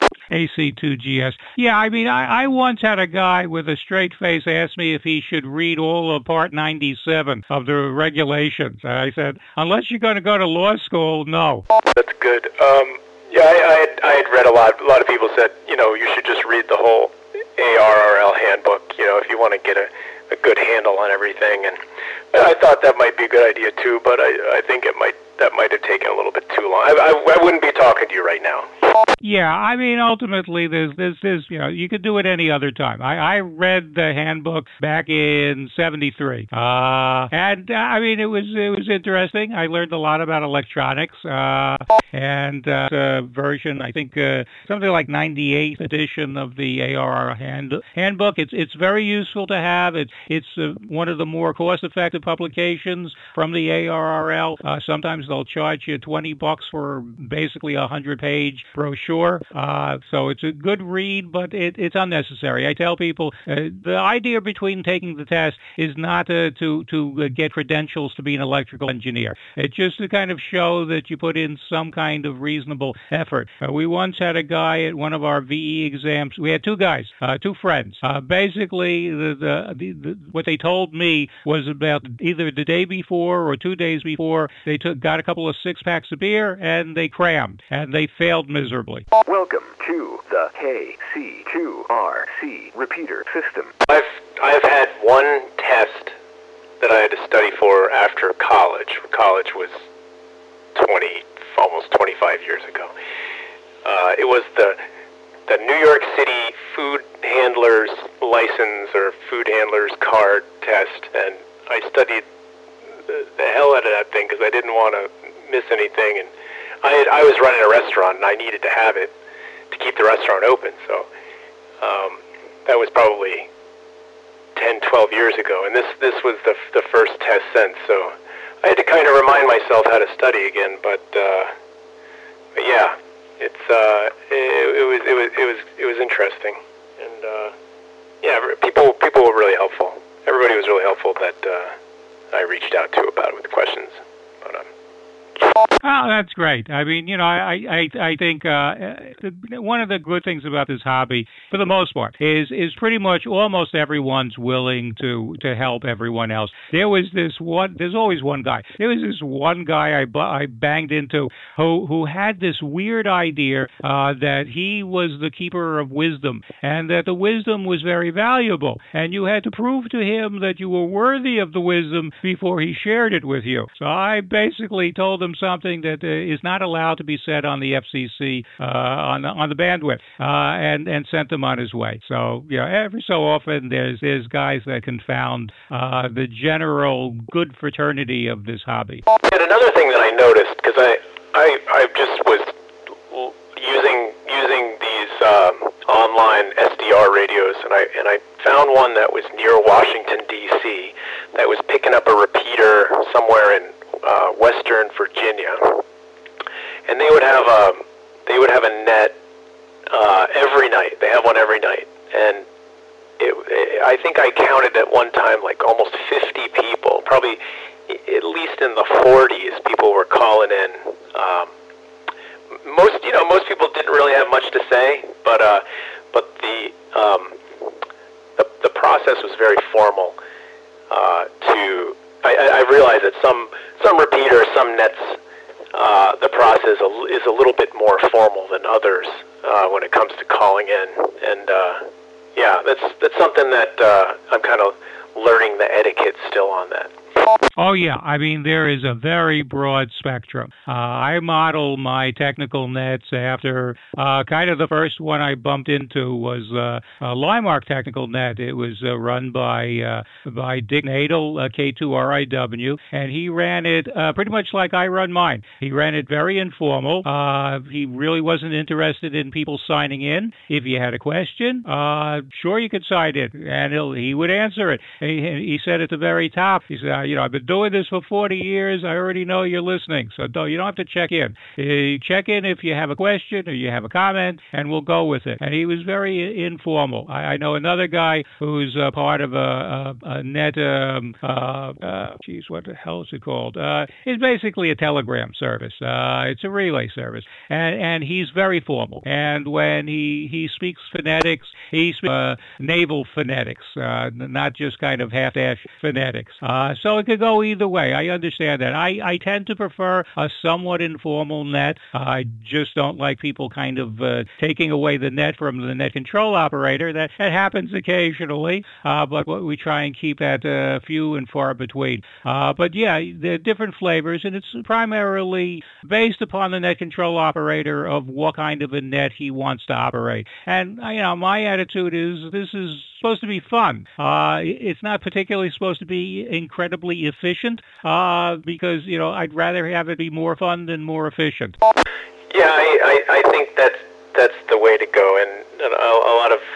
AC2GS. Yeah, I mean, I once had a guy with a straight face ask me if he should read all of Part 97 of the regulations. I said, unless you're going to go to law school, no. That's good. Yeah, I had read a lot of people said, you should just read the whole ARRL handbook, if you want to get a good handle on everything. And I thought that might be a good idea too, but I think that might have taken a little bit too long. I wouldn't be talking to you right now. Yeah, I mean, ultimately, there's you could do it any other time. I read the handbook back in '73, and I mean, it was interesting. I learned a lot about electronics, and version, I think, something like 98th edition of the ARR handbook. It's very useful to have. It's one of the more cost-effective publications from the ARRL. Sometimes they'll charge you $20 for basically a 100-page brochure. So it's a good read, but it's unnecessary. I tell people the idea between taking the test is not to get credentials to be an electrical engineer. It's just to kind of show that you put in some kind of reasonable effort. We once had a guy at one of our VE exams. We had two guys, two friends. Basically, what they told me was about either the day before or 2 days before, they got a couple of 6-packs of beer and they crammed and they failed miserably. Welcome to the KC2RC repeater system. I've had one test that I had to study for after college. College was almost 25 years ago. It was the New York City food handler's license or food handler's card test, and I studied the hell out of that thing because I didn't want to miss anything, and I was running a restaurant and I needed to have it to keep the restaurant open, so that was probably 10, 12 years ago, and this was the first test since, so I had to kind of remind myself how to study again, but yeah, it was interesting, and yeah, people were really helpful. Everybody was really helpful that I reached out to about it with questions, but Oh, that's great. I mean, I think one of the good things about this hobby, for the most part, is pretty much almost everyone's willing to help everyone else. There's always one guy. There was this one guy I banged into who had this weird idea that he was the keeper of wisdom and that the wisdom was very valuable, and you had to prove to him that you were worthy of the wisdom before he shared it with you. So I basically told him something that is not allowed to be said on the FCC on the bandwidth, and sent him on his way. So every so often there's guys that confound the general good fraternity of this hobby. And another thing that I noticed, because I just was using these online SDR radios, and I found one that was near Washington D.C. that was picking up a repeater somewhere in Western Virginia, and they would have a net every night. They have one every night, and I think I counted at one time like almost 50 people, probably at least in the 40s. People were calling in. Most people didn't really have much to say, but the process was very formal. I realize that some repeaters, some nets, the process is a little bit more formal than others when it comes to calling in, and yeah, that's something that I'm kind of learning the etiquette still on that. Oh, yeah. I mean, there is a very broad spectrum. I model my technical nets after kind of the first one I bumped into was Limark Technical Net. It was run by Dick Nadel, K2RIW, and he ran it pretty much like I run mine. He ran it very informal. He really wasn't interested in people signing in. If you had a question, sure, you could sign in, and he would answer it. He said at the very top, he said, I've been doing this for 40 years. I already know you're listening, so you don't have to check in. Check in if you have a question or you have a comment, and we'll go with it. And he was very informal. I know another guy who's part of a net, what the hell is it called? It's basically a telegram service. It's a relay service. And he's very formal. And when he speaks phonetics, he speaks naval phonetics, not just kind of half-ass phonetics. So it could go either way. I understand that. I tend to prefer a somewhat informal net. I just don't like people kind of taking away the net from the net control operator. That happens occasionally, but we try and keep that few and far between. But yeah, there are different flavors, and it's primarily based upon the net control operator of what kind of a net he wants to operate. And my attitude is this is supposed to be fun. It's not particularly supposed to be incredibly efficient because I'd rather have it be more fun than more efficient. Yeah, I think that's the way to go, and a lot of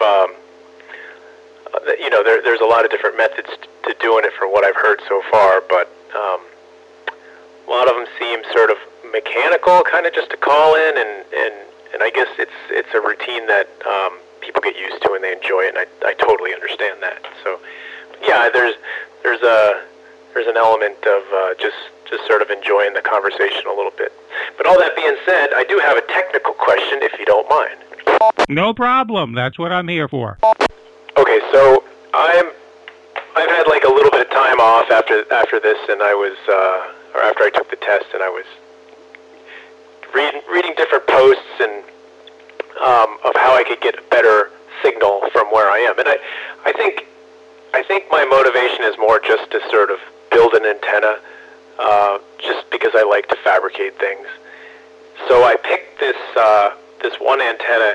there's a lot of different methods to doing it from what I've heard so far, but a lot of them seem sort of mechanical, kind of just to call in, and I guess it's a routine that people get used to and they enjoy it, and I totally understand that. So yeah, there's an element of just sort of enjoying the conversation a little bit. But all that being said, I do have a technical question, if you don't mind. No problem. That's what I'm here for. Okay, so I've had like a little bit of time off after this, and I was or after I took the test, and I was reading different posts and of how I could get a better signal from where I am, and I think my motivation is more just to sort of build an antenna, just because I like to fabricate things. So I picked this one antenna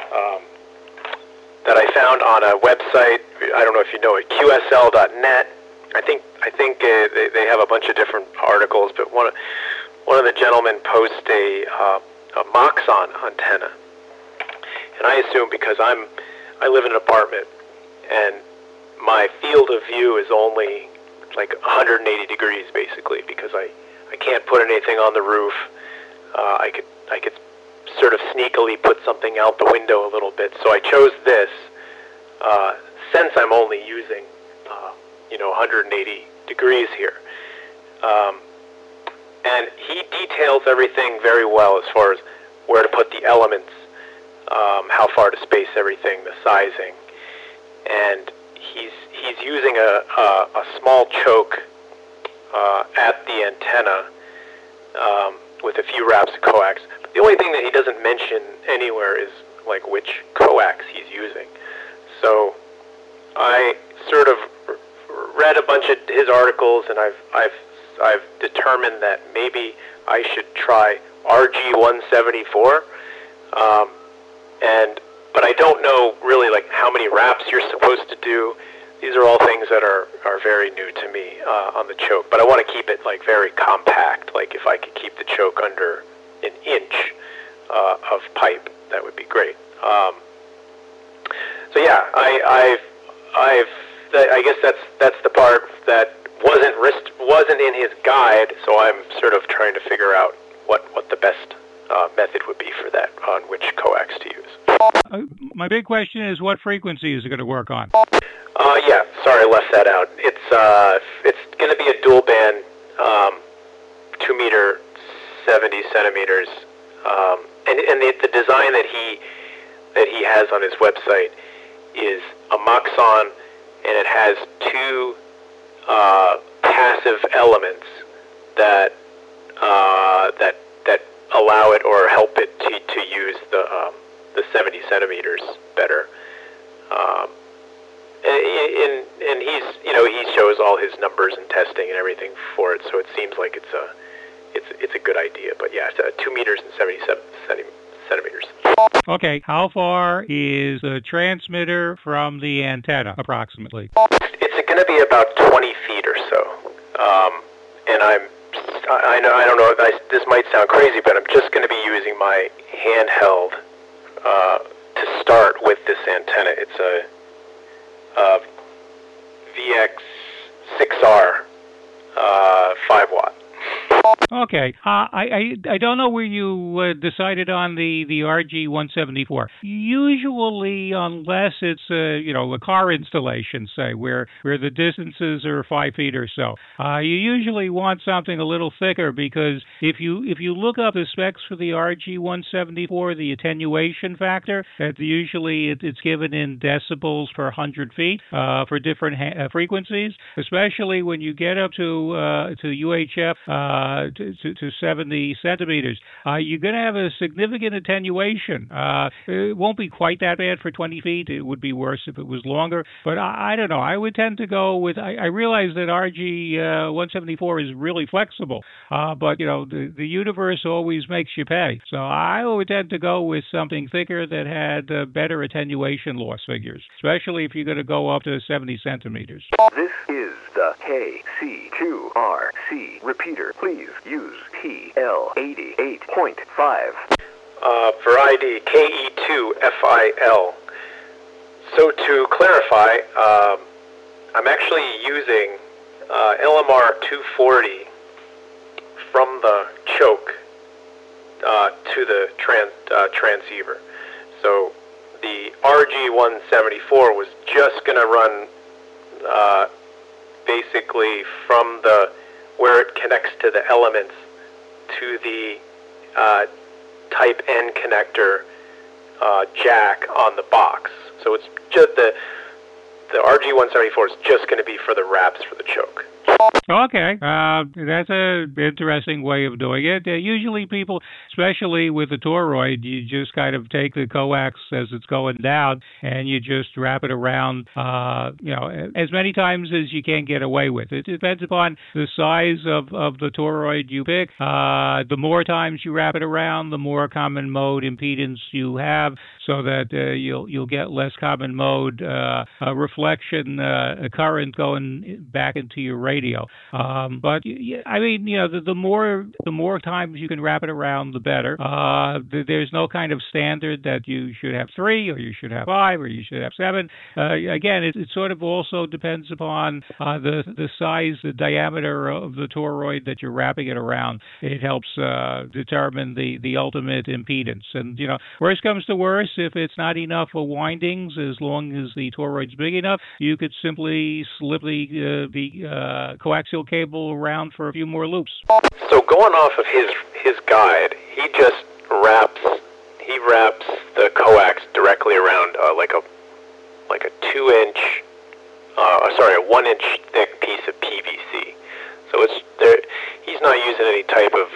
that I found on a website. I don't know if you know it, QSL.net. I think they have a bunch of different articles, but one of the gentlemen posts a Moxon antenna, and I assume because I live in an apartment and my field of view is only like 180 degrees basically, because I can't put anything on the roof. I could sort of sneakily put something out the window a little bit. So I chose this since I'm only using 180 degrees here. And he details everything very well as far as where to put the elements, how far to space everything, the sizing, and he's using a small choke at the antenna with a few wraps of coax. The only thing that he doesn't mention anywhere is like which coax he's using. So I sort of read a bunch of his articles, and I've determined that maybe I should try RG174, but I don't know really like how many wraps you're supposed to do. These are all things that are very new to me on the choke, but I want to keep it like very compact. Like if I could keep the choke under an inch of pipe, that would be great. So yeah, I guess that's the part that wasn't in his guide. So I'm sort of trying to figure out what the best method would be for that, on which coax to use. My big question is, what frequency is it going to work on? Yeah, sorry, I left that out. It's going to be a dual band, 2 meter, 70 centimeters, and the design that he has on his website is a Moxon, and it has two passive elements that allow it or help it to use the 70 centimeters better. And he shows all his numbers and testing and everything for it, so it seems like it's a good idea. But yeah, it's 2 meters and 77 centimeters. Okay, how far is the transmitter from the antenna, approximately? It's going to be about 20 feet or so. And I don't know, this might sound crazy, but I'm just going to be using my handheld to start with this antenna. It's a VX6R Okay. I don't know where you decided on the RG-174. Usually, unless it's a car installation, say where the distances are 5 feet or so, you usually want something a little thicker, because if you look up the specs for the RG-174, the attenuation factor, that usually it's given in decibels per 100 feet for different frequencies, especially when you get up to UHF to 70 centimeters. You're going to have a significant attenuation. It won't be quite that bad for 20 feet. It would be worse if it was longer. But I don't know. I would tend to go with, I realize that RG-174 is really flexible, but, the universe always makes you pay. So I would tend to go with something thicker that had better attenuation loss figures, especially if you're going to go up to 70 centimeters. This is the KC2RC repeater. Please use PL88.5. For ID, KE2FIL. So to clarify, I'm actually using LMR 240 from the choke to the transceiver. So the RG-174 was just going to run basically from where it connects to the elements to the Type N connector jack on the box. So it's just the RG-174 is just going to be for the wraps for the choke. Okay, that's an interesting way of doing it. Usually people, especially with the toroid, you just kind of take the coax as it's going down and you just wrap it around, as many times as you can get away with. It depends upon the size of the toroid you pick. The more times you wrap it around, the more common mode impedance you have, so that you'll get less common mode reflection current going back into your radio. But I mean, the more times you can wrap it around, the better. There's no kind of standard that you should have 3 or you should have 5 or you should have 7. Again, it sort of also depends upon the size, the diameter of the toroid that you're wrapping it around. It helps determine the ultimate impedance. And worst comes to worst, if it's not enough for windings, as long as the toroid's big enough, you could simply slip the coaxial cable around for a few more loops. So going off of his guide, he just wraps the coax directly around like a 2-inch, a 1-inch thick piece of PVC. So it's there. He's not using any type of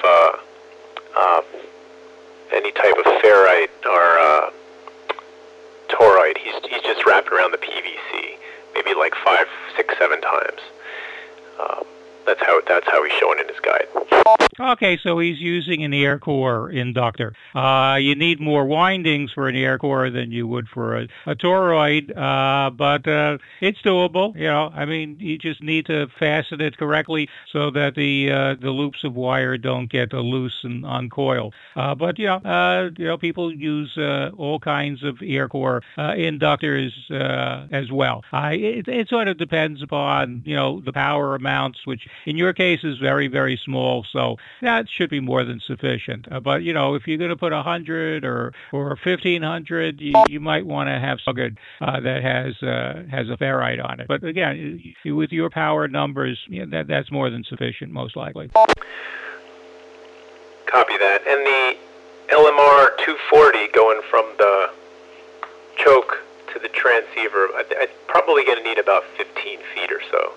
ferrite or toroid. He's just wrapped around the PVC, maybe like 5, 6, 7 times. That's how he's showing in his guide. Okay, so he's using an air core inductor. You need more windings for an air core than you would for a toroid, but it's doable. I mean, you just need to fasten it correctly so that the loops of wire don't get loose and uncoil. But people use all kinds of air core inductors as well. It sort of depends upon the power amounts, which in your case is very, very small, so that should be more than sufficient. But if you're going to put 100 or 1,500, you might want to have something that has a ferrite on it. But again, with your power numbers, that's more than sufficient, most likely. Copy that. And the LMR 240 going from the choke to the transceiver, I'm probably going to need about 15 feet or so.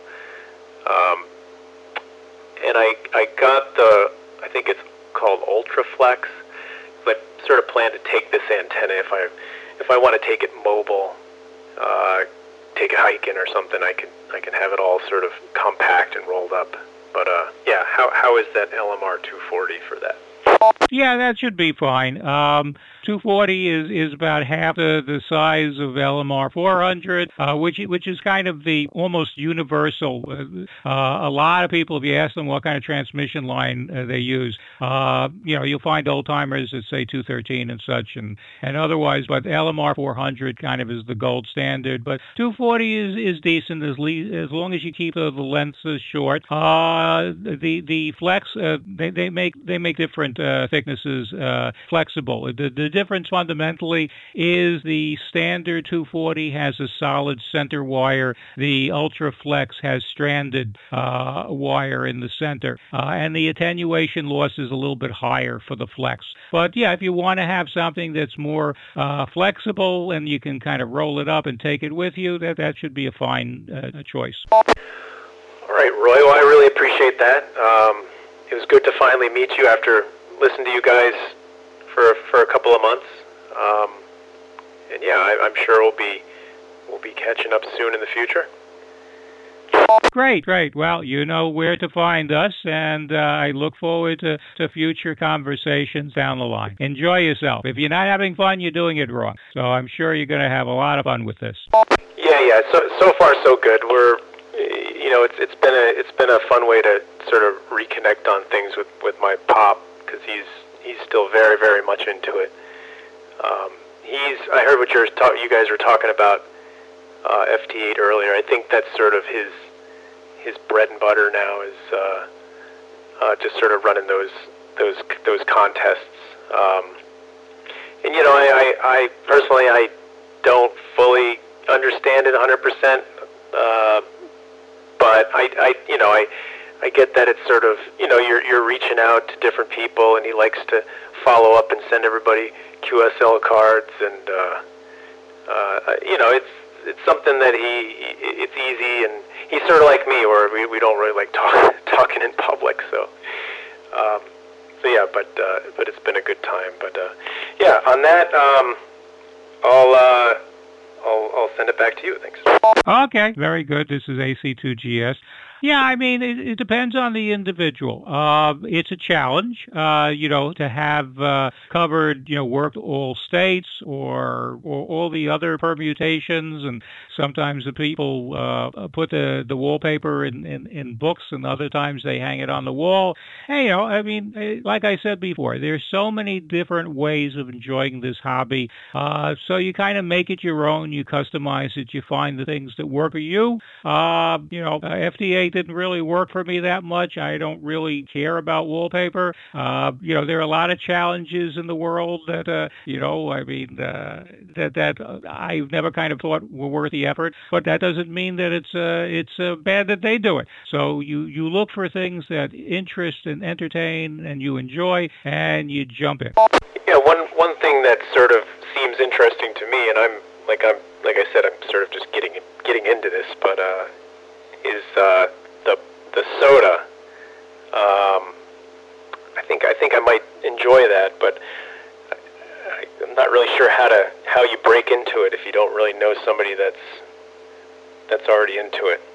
And I got I think it's called Ultraflex. I sort of plan to take this antenna if I want to take it mobile, take a hike in or something. I can have it all sort of compact and rolled up. But how is that LMR 240 for that? Yeah, that should be fine. 240 is about half the size of LMR 400, which is kind of the almost universal. A lot of people, if you ask them what kind of transmission line they use, you'll find old timers that say 213 and such, and otherwise, but LMR 400 kind of is the gold standard. But 240 is decent as long as you keep the lengths short. The flex they make different thicknesses flexible. The difference fundamentally is the standard 240 has a solid center wire. The Ultra Flex has stranded wire in the center, and the attenuation loss is a little bit higher for the Flex. But yeah, if you want to have something that's more flexible and you can kind of roll it up and take it with you, that should be a fine choice. All right, Roy. Well, I really appreciate that. It was good to finally meet you after listening to you guys for a couple of months. And yeah, I'm sure we'll be catching up soon in the future. Great. Well, you know where to find us, and I look forward to future conversations down the line. Enjoy yourself. If you're not having fun, you're doing it wrong. So I'm sure you're going to have a lot of fun with this. Yeah. So far so good. We're, it's been a fun way to sort of reconnect on things with my pop, because he's still very, very much into it. I heard what you guys were talking about FT8 earlier. I think that's sort of his bread and butter now is just sort of running those contests. And I personally I don't fully understand it 100%, but I get that it's sort of you're reaching out to different people, and he likes to follow up and send everybody QSL cards, and it's something that it's easy, and he's sort of like me, where we don't really like talking in public, so yeah, but it's been a good time. But yeah, on that, I'll send it back to you. Thanks. Okay, very good. This is AC2GS. Yeah, I mean, it depends on the individual. It's a challenge, to have covered, worked all states or all the other permutations. And sometimes the people put the wallpaper in books, and other times they hang it on the wall. Hey, I mean, like I said before, there's so many different ways of enjoying this hobby. So you kind of make it your own. You customize it. You find the things that work for you. FT8 didn't really work for me that much. I don't really care about wallpaper. There are a lot of challenges in the world that, that I've never kind of thought were worth the effort. But that doesn't mean that it's bad that they do it. So you look for things that interest and entertain and you enjoy, and you jump in. Yeah, one thing that sort of seems interesting to me, and I'm like I said, I'm sort of just getting into this, but is the soda. I think I might enjoy that, but I'm not really sure how you break into it if you don't really know somebody that's already into it.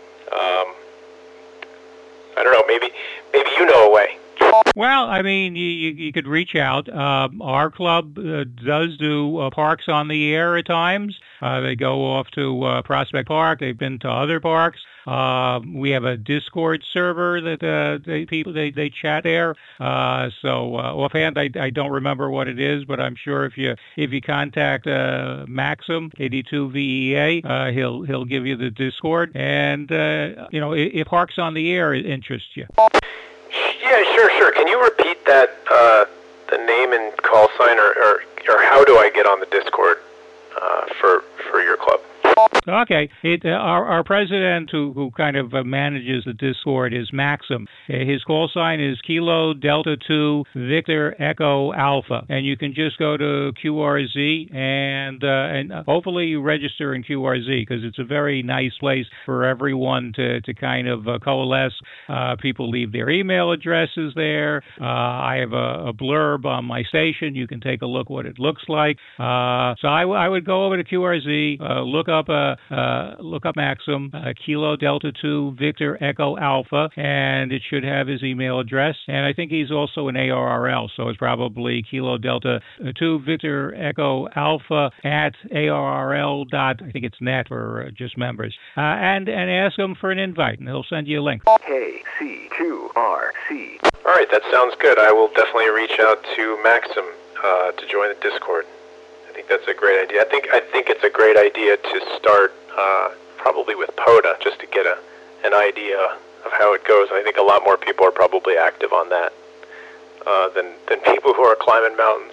I don't know. Maybe you know a way. Well, I mean, you could reach out. Our club does do parks on the air at times. They go off to Prospect Park. They've been to other parks. We have a Discord server that they chat there. So offhand, I don't remember what it is, but I'm sure if you contact Maxim 82VEA, he'll give you the Discord. And if parks on the air interests you. Yeah, sure. Can you repeat that, the name and call sign, or how do I get on the Discord for your club? Okay. Our president, who kind of manages the Discord, is Maxim. His call sign is Kilo Delta 2 Victor Echo Alpha, and you can just go to QRZ and hopefully you register in QRZ, because it's a very nice place for everyone to kind of coalesce. People leave their email addresses there. I have a blurb on my station. You can take a look what it looks like. So I would go over to QRZ, look up look up Maxim, Kilo Delta 2 Victor Echo Alpha, and it should have his email address. And I think he's also an ARRL, so it's probably Kilo Delta 2 Victor Echo Alpha at ARRL dot, I think it's net for just members. And ask him for an invite, and he'll send you a link. KC2RC. All right, that sounds good. I will definitely reach out to Maxim to join the Discord. I think that's a great idea. I think it's a great idea to start probably with POTA, just to get an idea of how it goes. I think a lot more people are probably active on that than people who are climbing mountains.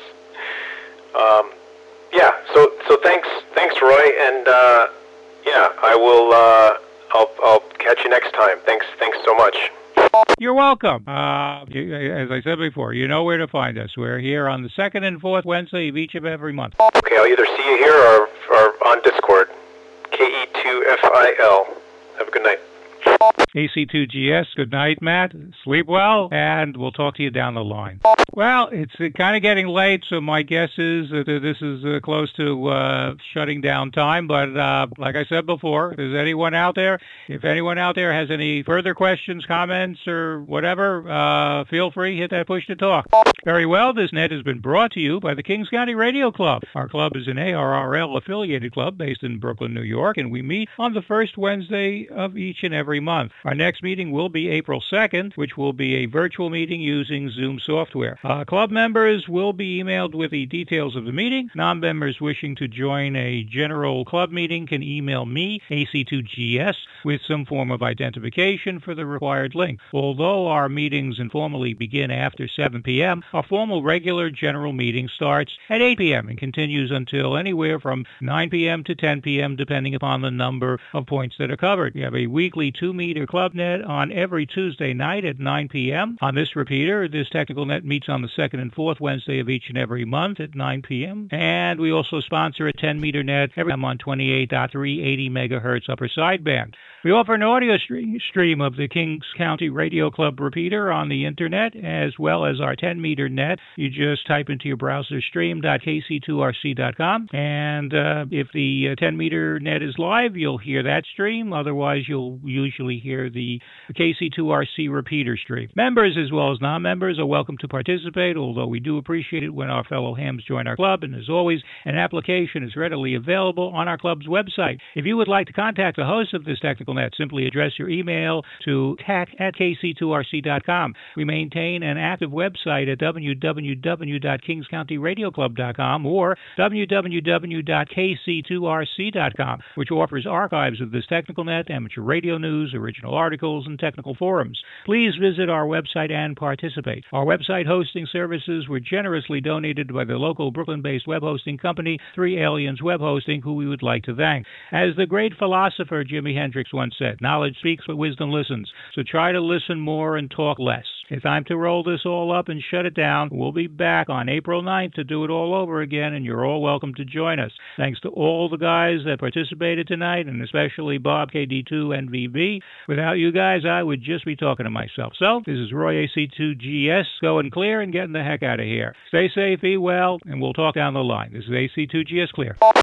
Yeah. So thanks, Roy, and yeah, I will. I'll catch you next time. Thanks so much. You're welcome. As I said before, you know where to find us. We're here on the second and fourth Wednesday of each of every month. Okay, I'll either see you here or on Discord. KE2FIL. Have a good night. AC2GS, good night, Matt. Sleep well, and we'll talk to you down the line. Well, it's kind of getting late, so my guess is that this is close to shutting down time. But like I said before, if anyone out there has any further questions, comments, or whatever, feel free, hit that push to talk. Very well, this net has been brought to you by the Kings County Radio Club. Our club is an ARRL-affiliated club based in Brooklyn, New York, and we meet on the first Wednesday of each and every month. Our next meeting will be April 2nd, which will be a virtual meeting using Zoom software. Club members will be emailed with the details of the meeting. Non-members wishing to join a general club meeting can email me, AC2GS, with some form of identification for the required link. Although our meetings informally begin after 7 p.m., our formal regular general meeting starts at 8 p.m. and continues until anywhere from 9 p.m. to 10 p.m., depending upon the number of points that are covered. We have a weekly 2-meter club net on every Tuesday night at 9 p.m. On this repeater, this technical net meets on the second and fourth Wednesday of each and every month at 9 p.m. And we also sponsor a 10-meter net every time on 28.380 megahertz upper sideband. We offer an audio stream of the Kings County Radio Club repeater on the internet, as well as our 10-meter net. You just type into your browser stream.kc2rc.com, and if the 10-meter net is live, you'll hear that stream. Otherwise, you'll usually hear the KC2RC repeater stream. Members as well as non-members are welcome to participate, although we do appreciate it when our fellow hams join our club, and as always, an application is readily available on our club's website. If you would like to contact the host of this technical net, simply address your email to tac@kc2rc.com. We maintain an active website at www.kingscountyradioclub.com or www.kc2rc.com, which offers archives of this technical net, amateur radio news, original articles, and technical forums. Please visit our website and participate. Our website hosting services were generously donated by the local Brooklyn-based web hosting company, 3 Aliens Web Hosting, who we would like to thank. As the great philosopher Jimi Hendrix once said, knowledge speaks but wisdom listens. So try to listen more and talk less. It's time to roll this all up and shut it down. We'll be back on April 9th to do it all over again, and you're all welcome to join us. Thanks to all the guys that participated tonight, and especially Bob, KD2, and VB. Without you guys, I would just be talking to myself. So, this is Roy AC2GS, going clear and getting the heck out of here. Stay safe, be well, and we'll talk down the line. This is AC2GS Clear.